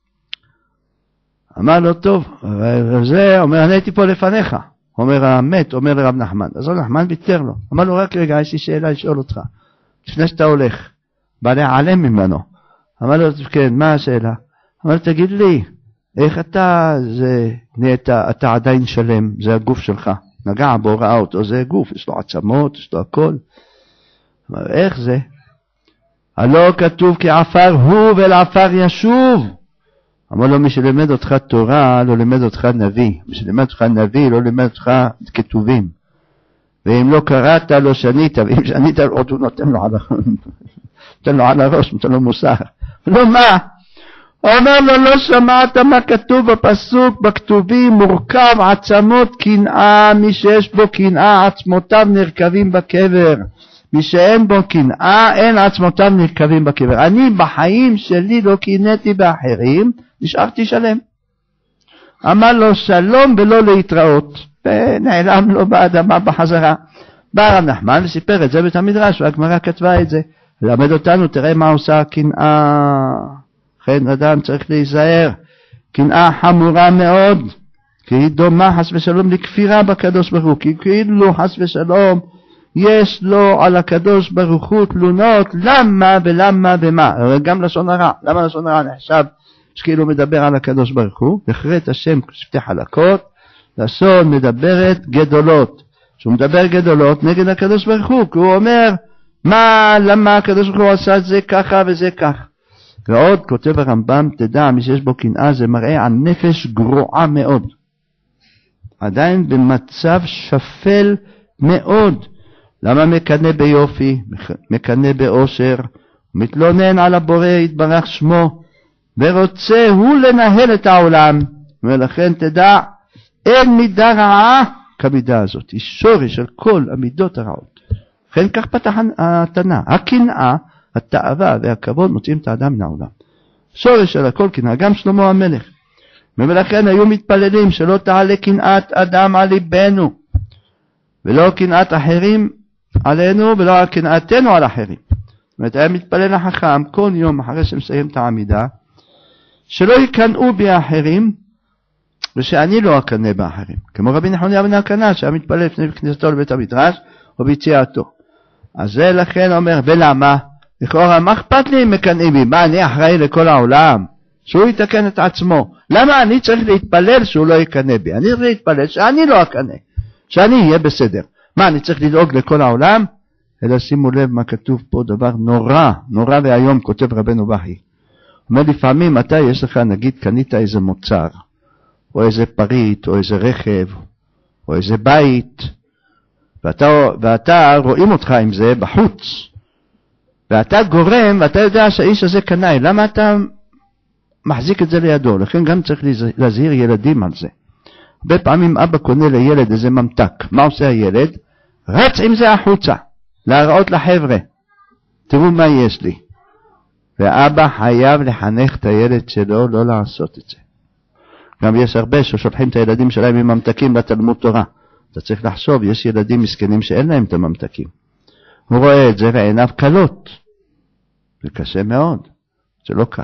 אמר לו, טוב, וזה אומר, אני הייתי פה לפניך. אומר המת, אומר לרב נחמן. אז רב נחמן ביטר לו. אמר לו, רק רגע, יש לי שאלה לשאול אותך. לפני שאתה הולך. בא להיעלם ממנו. אמר לו, כן, מה השאלה? אמר לו, תגיד לי, איך אתה, זה, נהיית, אתה עדיין שלם, זה הגוף שלך. נגע בו, ראה אותו, זה גוף, יש לו עצמות, יש לו הכל. אמר, איך זה? הלא כתוב כי עפר הוא ולעפר ישוב. אמר לו, מי שלמד אותך תורה, לא למד אותך נביא. מי שלמד אותך נביא, לא למד אותך כתובים. ואם לא קראת, לא שנית. ואם שנית, עוד הוא נותן לו על הראש. נותן לו על הראש, נותן לו מוסר. לא מה? אומר לו, לא שמעת מה כתוב בפסוק, בכתובים, מורכב עצמות קנאה, מי שיש בו קנאה, עצמותיו נרכבים בקבר. מי שאין בו קנאה, אין עצמותיו נרכבים בקבר. אני בחיים שלי לא קינאתי באחרים, נשארתי שלם. אמר לו שלום ולא להתראות, ונעלם לו באדמה בחזרה. בא רב נחמן וסיפר את זה בית המדרש, והגמרא כתבה את זה. למד אותנו, תראה מה עושה הקנאה. כן, אדם צריך להיזהר. קנאה חמורה מאוד, כי היא דומה חס ושלום לכפירה בקדוש ברוך הוא, כי כאילו חס ושלום יש לו על הקדוש ברוך הוא תלונות, למה ולמה ומה. גם לשון הרע. למה לשון הרע נחשב שכאילו מדבר על הקדוש ברוך הוא? יחרט השם שתי חלקות, לשון מדברת גדולות. שהוא מדבר גדולות נגד הקדוש ברוך הוא, כי הוא אומר, מה, למה הקדוש ברוך הוא עשה את זה ככה וזה כך. ועוד כותב הרמב"ם, תדע, מי שיש בו קנאה זה מראה על נפש גרועה מאוד. עדיין במצב שפל מאוד. למה מקנא ביופי, מקנא באושר, מתלונן על הבורא יתברך שמו, ורוצה הוא לנהל את העולם. ולכן תדע, אין מידה רעה כמידה הזאת. היא שורש של כל המידות הרעות. לכן כך פתח התנא. הקנאה, התאווה והכבוד מוצאים את האדם מן העולם. שורש של הכל קנאה, גם שלמה המלך. ולכן היו מתפללים שלא תעלה קנאת אדם על ליבנו, ולא קנאת אחרים עלינו, ולא קנאתנו על אחרים. זאת אומרת, היה מתפלל החכם כל יום אחרי שמסיים את העמידה, שלא יקנאו בי האחרים, ושאני לא אקנא באחרים. כמו רבי נחוניה בן הקנה, שהיה מתפלל לפני כניסתו לבית המדרש, או ביציאתו. אז זה לכן אומר, ולמה? לכאורה, מה אכפת לי אם מקנאים בי? מה, אני אחראי לכל העולם? שהוא יתקן את עצמו. למה אני צריך להתפלל שהוא לא יקנא בי? אני צריך להתפלל שאני לא אקנא, שאני אהיה בסדר. מה, אני צריך לדאוג לכל העולם? אלא שימו לב מה כתוב פה, דבר נורא, נורא והיום, כותב רבנו בכי. אומר, לפעמים אתה יש לך, נגיד, קנית איזה מוצר, או איזה פריט, או איזה רכב, או איזה בית, ואתה, ואתה רואים אותך עם זה בחוץ, ואתה גורם, ואתה יודע שהאיש הזה קנאי, למה אתה מחזיק את זה לידו? לכן גם צריך להזהיר ילדים על זה. הרבה פעמים אבא קונה לילד איזה ממתק, מה עושה הילד? רץ עם זה החוצה, להראות לחבר'ה, תראו מה יש לי. ואבא חייב לחנך את הילד שלו לא לעשות את זה. גם יש הרבה ששולחים את הילדים שלהם עם ממתקים לתלמוד תורה. אתה צריך לחשוב, יש ילדים מסכנים שאין להם את הממתקים. הוא רואה את זה ועיניו קלות. זה קשה מאוד, זה לא קל.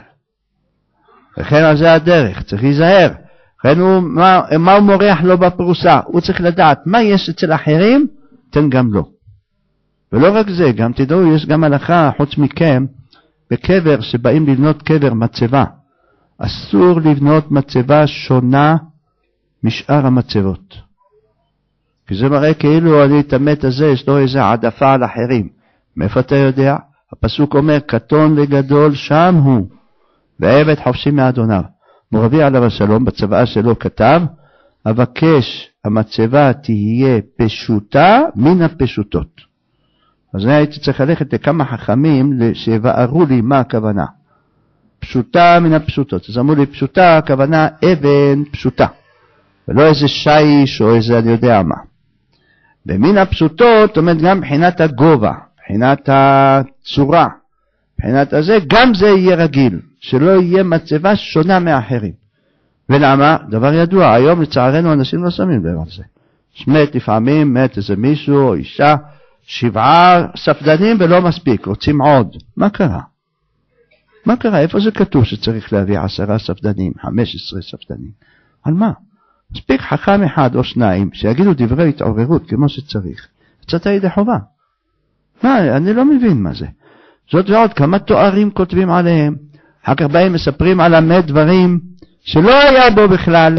לכן על זה הדרך, צריך להיזהר. לכן הוא, מה, מה הוא מורח לו בפרוסה? הוא צריך לדעת מה יש אצל אחרים, תן גם לו. ולא רק זה, גם תדעו, יש גם הלכה, חוץ מכם, בקבר שבאים לבנות קבר מצבה. אסור לבנות מצבה שונה משאר המצבות. כי זה מראה כאילו אני את המת הזה, יש לו איזו עדפה על אחרים. מאיפה אתה יודע? הפסוק אומר, קטון וגדול שם הוא, ועבד חופשי מאדוניו. מורבי עליו השלום בצוואה שלו כתב, אבקש המצבה תהיה פשוטה מן הפשוטות. אז אני הייתי צריך ללכת לכמה חכמים שיבארו לי מה הכוונה. פשוטה מן הפשוטות. אז אמרו לי, פשוטה, הכוונה אבן פשוטה. ולא איזה שיש או איזה אני יודע מה. ומן הפשוטות, אומרת גם מבחינת הגובה, מבחינת הצורה, מבחינת הזה, גם זה יהיה רגיל. שלא יהיה מצבה שונה מאחרים. ולמה? דבר ידוע, היום לצערנו אנשים לא שמים לב על זה. שמת לפעמים, מת איזה מישהו או אישה, שבעה ספדנים ולא מספיק, רוצים עוד. מה קרה? מה קרה? איפה זה כתוב שצריך להביא עשרה ספדנים, חמש עשרה ספדנים? על מה? מספיק חכם אחד או שניים שיגידו דברי התעוררות כמו שצריך. יצאת ידי חובה. מה? אני לא מבין מה זה. זאת ועוד כמה תוארים כותבים עליהם. אחר כך באים מספרים על המת דברים שלא היה בו בכלל.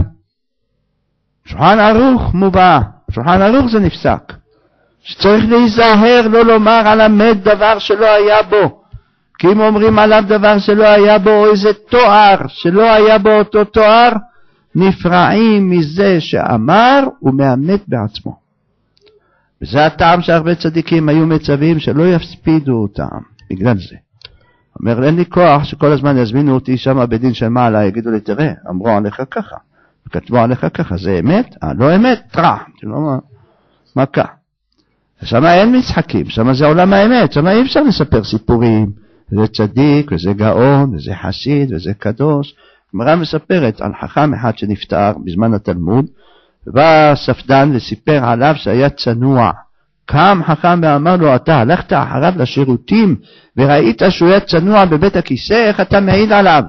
שולחן ערוך מובא. שולחן ערוך זה נפסק. שצריך להיזהר לא לומר על המת דבר שלא היה בו. כי אם אומרים עליו דבר שלא היה בו, או איזה תואר שלא היה בו אותו תואר, נפרעים מזה שאמר ומאמת בעצמו. וזה הטעם שהרבה צדיקים היו מצווים שלא יספידו אותם. בגלל זה. אומר, אין לי כוח שכל הזמן יזמינו אותי שם בדין של מעלה, יגידו לי, תראה, אמרו עליך ככה, וכתבו עליך ככה, זה אמת? אה, לא אמת, טרח, לא מה, מכה. שם אין משחקים, שם זה עולם האמת, שם אי אפשר לספר סיפורים, זה צדיק, וזה גאון, וזה חסיד, וזה קדוש. הגמרא מספרת על חכם אחד שנפטר בזמן התלמוד, ובא ספדן וסיפר עליו שהיה צנוע. קם חכם ואמר לו, אתה הלכת אחריו לשירותים, וראית שהוא היה צנוע בבית הכיסא, איך אתה מעיד עליו?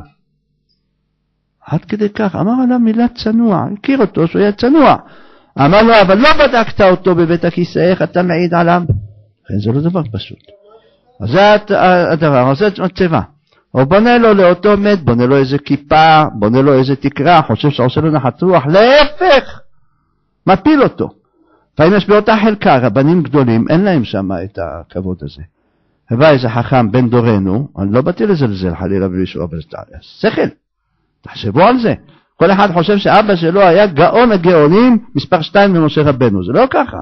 עד כדי כך, אמר עליו מילה צנוע, הכיר אותו שהוא היה צנוע. אמר לו, אבל לא בדקת אותו בבית הכיסא, איך אתה מעיד עליו? זה לא דבר פשוט. אז זה הדבר, אז זה מצבה. הוא בונה לו לאותו מת, בונה לו איזה כיפה, בונה לו איזה תקרה, חושב שעושה לו נחת רוח, להפך. מפיל אותו. לפעמים יש באותה חלקה, רבנים גדולים, אין להם שם את הכבוד הזה. הבא איזה חכם בן דורנו, אני לא באתי לזלזל חלילה בבישהו, אבל שכל, תחשבו על זה. כל אחד חושב שאבא שלו היה גאון הגאונים, מספר שתיים למשה רבנו. זה לא ככה.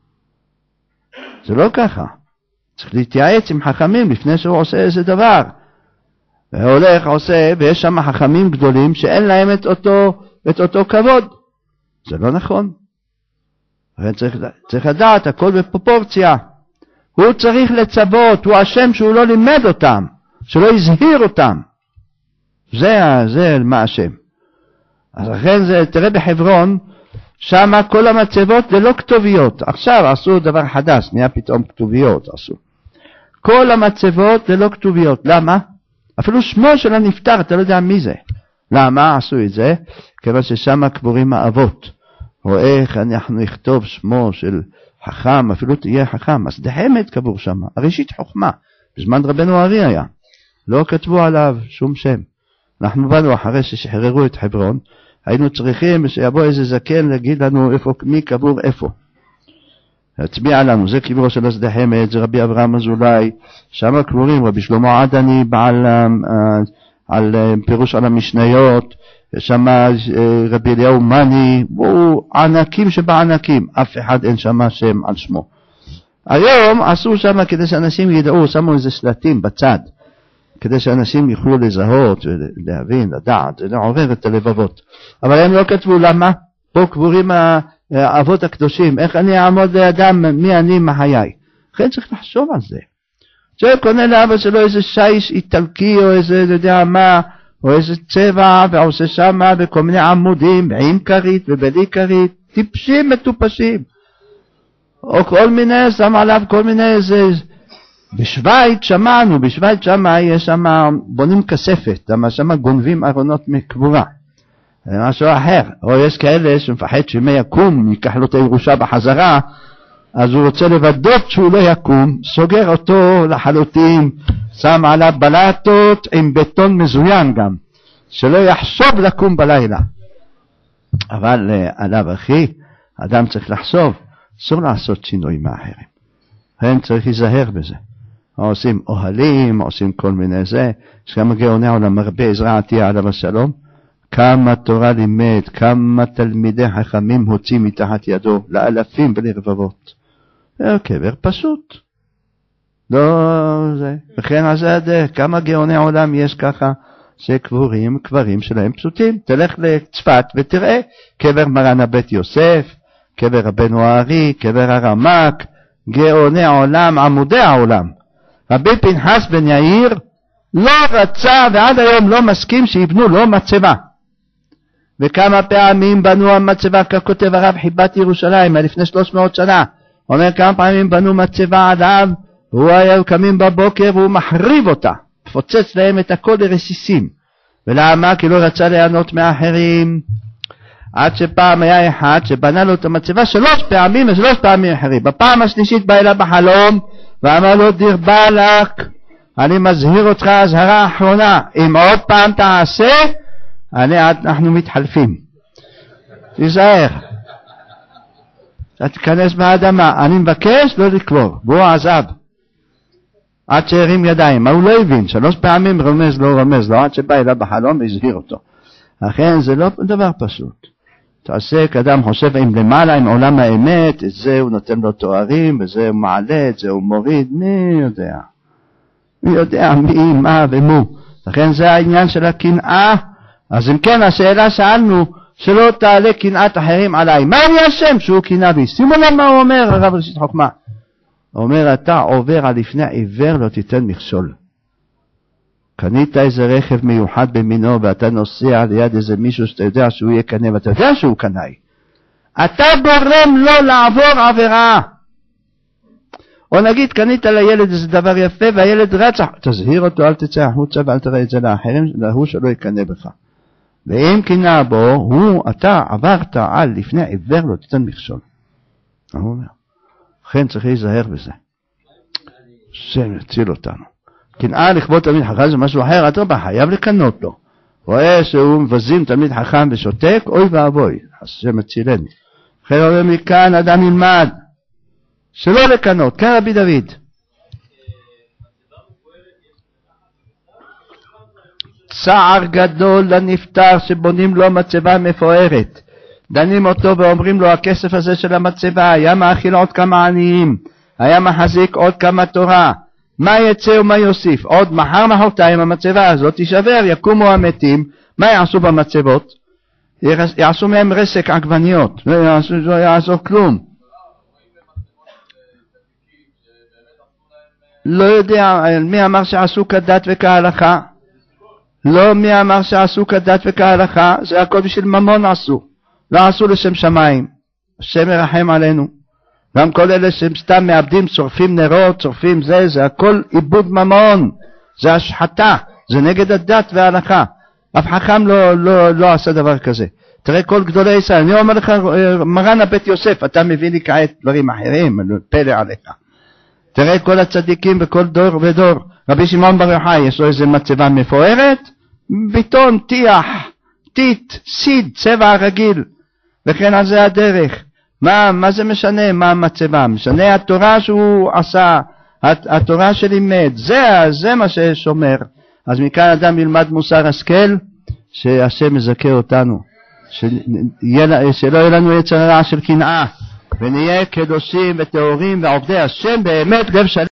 זה לא ככה. צריך להתייעץ עם חכמים לפני שהוא עושה איזה דבר. והולך, עושה, ויש שם חכמים גדולים שאין להם את אותו, את אותו כבוד. זה לא נכון. צריך, צריך לדעת, הכל בפרופורציה. הוא צריך לצוות, הוא אשם שהוא לא לימד אותם, שלא הזהיר אותם. זה, זה מה אשם. אז לכן זה, תראה בחברון, שם כל המצבות ללא כתוביות. עכשיו עשו דבר חדש, נהיה פתאום כתוביות עשו. כל המצבות ללא כתוביות. למה? אפילו שמו של הנפטר, אתה לא יודע מי זה. למה עשו את זה? כיוון ששם קבורים האבות. או איך אנחנו נכתוב שמו של חכם, אפילו תהיה חכם. אז דהמת קבור שם, הראשית חוכמה. בזמן רבנו ארי היה. לא כתבו עליו שום שם. אנחנו באנו אחרי ששחררו את חברון, היינו צריכים שיבוא איזה זקן להגיד לנו איפה, מי קבור איפה. להצביע לנו, זה קברו של הזדחמת, זה רבי אברהם אזולאי, שם קבורים, רבי שלמה עדני, בעל על פירוש על המשניות, שם רבי אליהו מני, הוא ענקים שבענקים, אף אחד אין שם שם על שמו. היום עשו שם כדי שאנשים ידעו, שמו איזה שלטים בצד, כדי שאנשים יוכלו לזהות ולהבין, לדעת, לעורר את הלבבות. אבל הם לא כתבו למה, פה קבורים האבות הקדושים, איך אני אעמוד לידם, מי אני, מה חיי. לכן צריך לחשוב על זה. שקונה לאבא שלו איזה שיש איטלקי, או איזה, לא יודע מה, או איזה צבע, ועושה שם בכל מיני עמודים, עם כרית ובלי כרית, טיפשים מטופשים. או כל מיני, שם עליו כל מיני איזה... בשוויץ שמענו, בשוויץ שמה יש שם, בונים כספת, שם גונבים ארונות מקבורה. זה משהו אחר. או יש כאלה שמפחד שמי יקום, ייקח לו את הירושה בחזרה, אז הוא רוצה לוודות שהוא לא יקום, סוגר אותו לחלוטין, שם עליו בלטות עם בטון מזוין גם, שלא יחשוב לקום בלילה. אבל עליו אחי, אדם צריך לחשוב, אסור לעשות שינויים מאחרים. הם צריך להיזהר בזה. עושים אוהלים, עושים כל מיני זה, שגם גאוני העולם, הרבה עזרא עטיה עליו השלום, כמה תורה לימד, כמה תלמידי חכמים הוציא מתחת ידו, לאלפים ולרבבות. זה קבר פשוט. לא זה. וכן עזה זה, כמה גאוני העולם יש ככה, שקבורים, קברים שלהם פשוטים. תלך לצפת ותראה, קבר מרן הבית יוסף, קבר רבנו הארי, קבר הרמק, גאוני העולם, עמודי העולם. רבי פנחס בן יאיר לא רצה ועד היום לא מסכים שיבנו לו מצבה. וכמה פעמים בנו המצבה, ככותב הרב חיבת ירושלים לפני שלוש מאות שנה. אומר כמה פעמים בנו מצבה עליו, והוא היה קמים בבוקר והוא מחריב אותה, פוצץ להם את הכל לרסיסים. ולמה? כי לא רצה ליהנות מאחרים. עד שפעם היה אחד שבנה לו את המצבה שלוש פעמים ושלוש פעמים אחרים. בפעם השלישית בא אליו בחלום ואמר לו, דיר באלק, אני מזהיר אותך הזהרה האחרונה, אם עוד פעם תעשה, אני, אנחנו מתחלפים. תיזהר. אתה תיכנס מהאדמה, אני מבקש לא לקבור. והוא עזב. עד שהרים ידיים. מה הוא לא הבין? שלוש פעמים רמז לא רמז לו, עד שבא אליו בחלום והזהיר אותו. לכן זה לא דבר פשוט. תעשה כאדם חושב עם למעלה, עם עולם האמת, את זה הוא נותן לו תוארים, וזה הוא מעלה, את זה הוא מוריד, מי יודע? מי יודע מי, מה ומו. לכן זה העניין של הקנאה. אז אם כן, השאלה שאלנו, שלא תעלה קנאת אחרים עליי. מה הוא השם שהוא קנאה בי? שימו לב מה הוא אומר, הרב ראשית חוכמה. הוא אומר, אתה עובר על לפני עיוור, לא תיתן מכשול. קנית איזה רכב מיוחד במינו, ואתה נוסע ליד איזה מישהו שאתה יודע שהוא יהיה קנה, ואתה יודע שהוא קנאי. אתה גורם לו לעבור עבירה. או נגיד, קנית לילד איזה דבר יפה, והילד רצח, תזהיר אותו, אל תצא החוצה, ואל תראה את זה לאחרים, להוא שלא יקנה בך. ואם קנאה בו, הוא, אתה עברת על לפני עיוור, לא תיתן מכשול. הוא אומר. לכן צריך להיזהר בזה. השם יציל אותנו. קנאה לכבוד תלמיד חכם זה משהו אחר, אתה חייב לקנות לו. רואה שהוא מבזים תלמיד חכם ושותק, אוי ואבוי, השם יצילני. לכן מכאן אדם ילמד שלא לקנות, כן רבי דוד. צער גדול לנפטר שבונים לו מצבה מפוארת, דנים אותו ואומרים לו הכסף הזה של המצבה היה מאכיל עוד כמה עניים, היה מחזיק עוד כמה תורה, מה יצא ומה יוסיף? עוד מחר מחרתיים המצבה הזאת תישבר, יקומו המתים, מה יעשו במצבות? יעשו מהם רסק עגבניות, לא יעשו, לא יעשו כלום. לא יודע מי אמר שעשו כדת וכהלכה, לא מי אמר שעשו כדת וכהלכה, זה הכל בשביל ממון עשו, לא עשו לשם שמיים. השם ירחם עלינו. גם כל אלה שהם סתם מאבדים, שורפים נרות, שורפים זה, זה הכל איבוד ממון, זה השחתה, זה נגד הדת וההלכה. אף חכם לא, לא, לא עשה דבר כזה. תראה כל גדולי ישראל, אני אומר לך מרן הבית יוסף, אתה מביא לי כעת דברים אחרים, פלא עליך. תראה כל הצדיקים בכל דור ודור, רבי שמעון בר יוחאי יש לו איזה מצבה מפוארת, ביטון, טיח, טיט, סיד, צבע רגיל, וכן על זה הדרך. מה, מה זה משנה? מה המצבה? משנה התורה שהוא עשה, התורה שלימד, זה, זה מה ששומר. אז מכאן אדם ילמד מוסר השכל, שהשם מזכה אותנו, שיהיה, שלא יהיה לנו יצר רע של קנאה, ונהיה קדושים וטהורים ועובדי השם באמת לב שלם.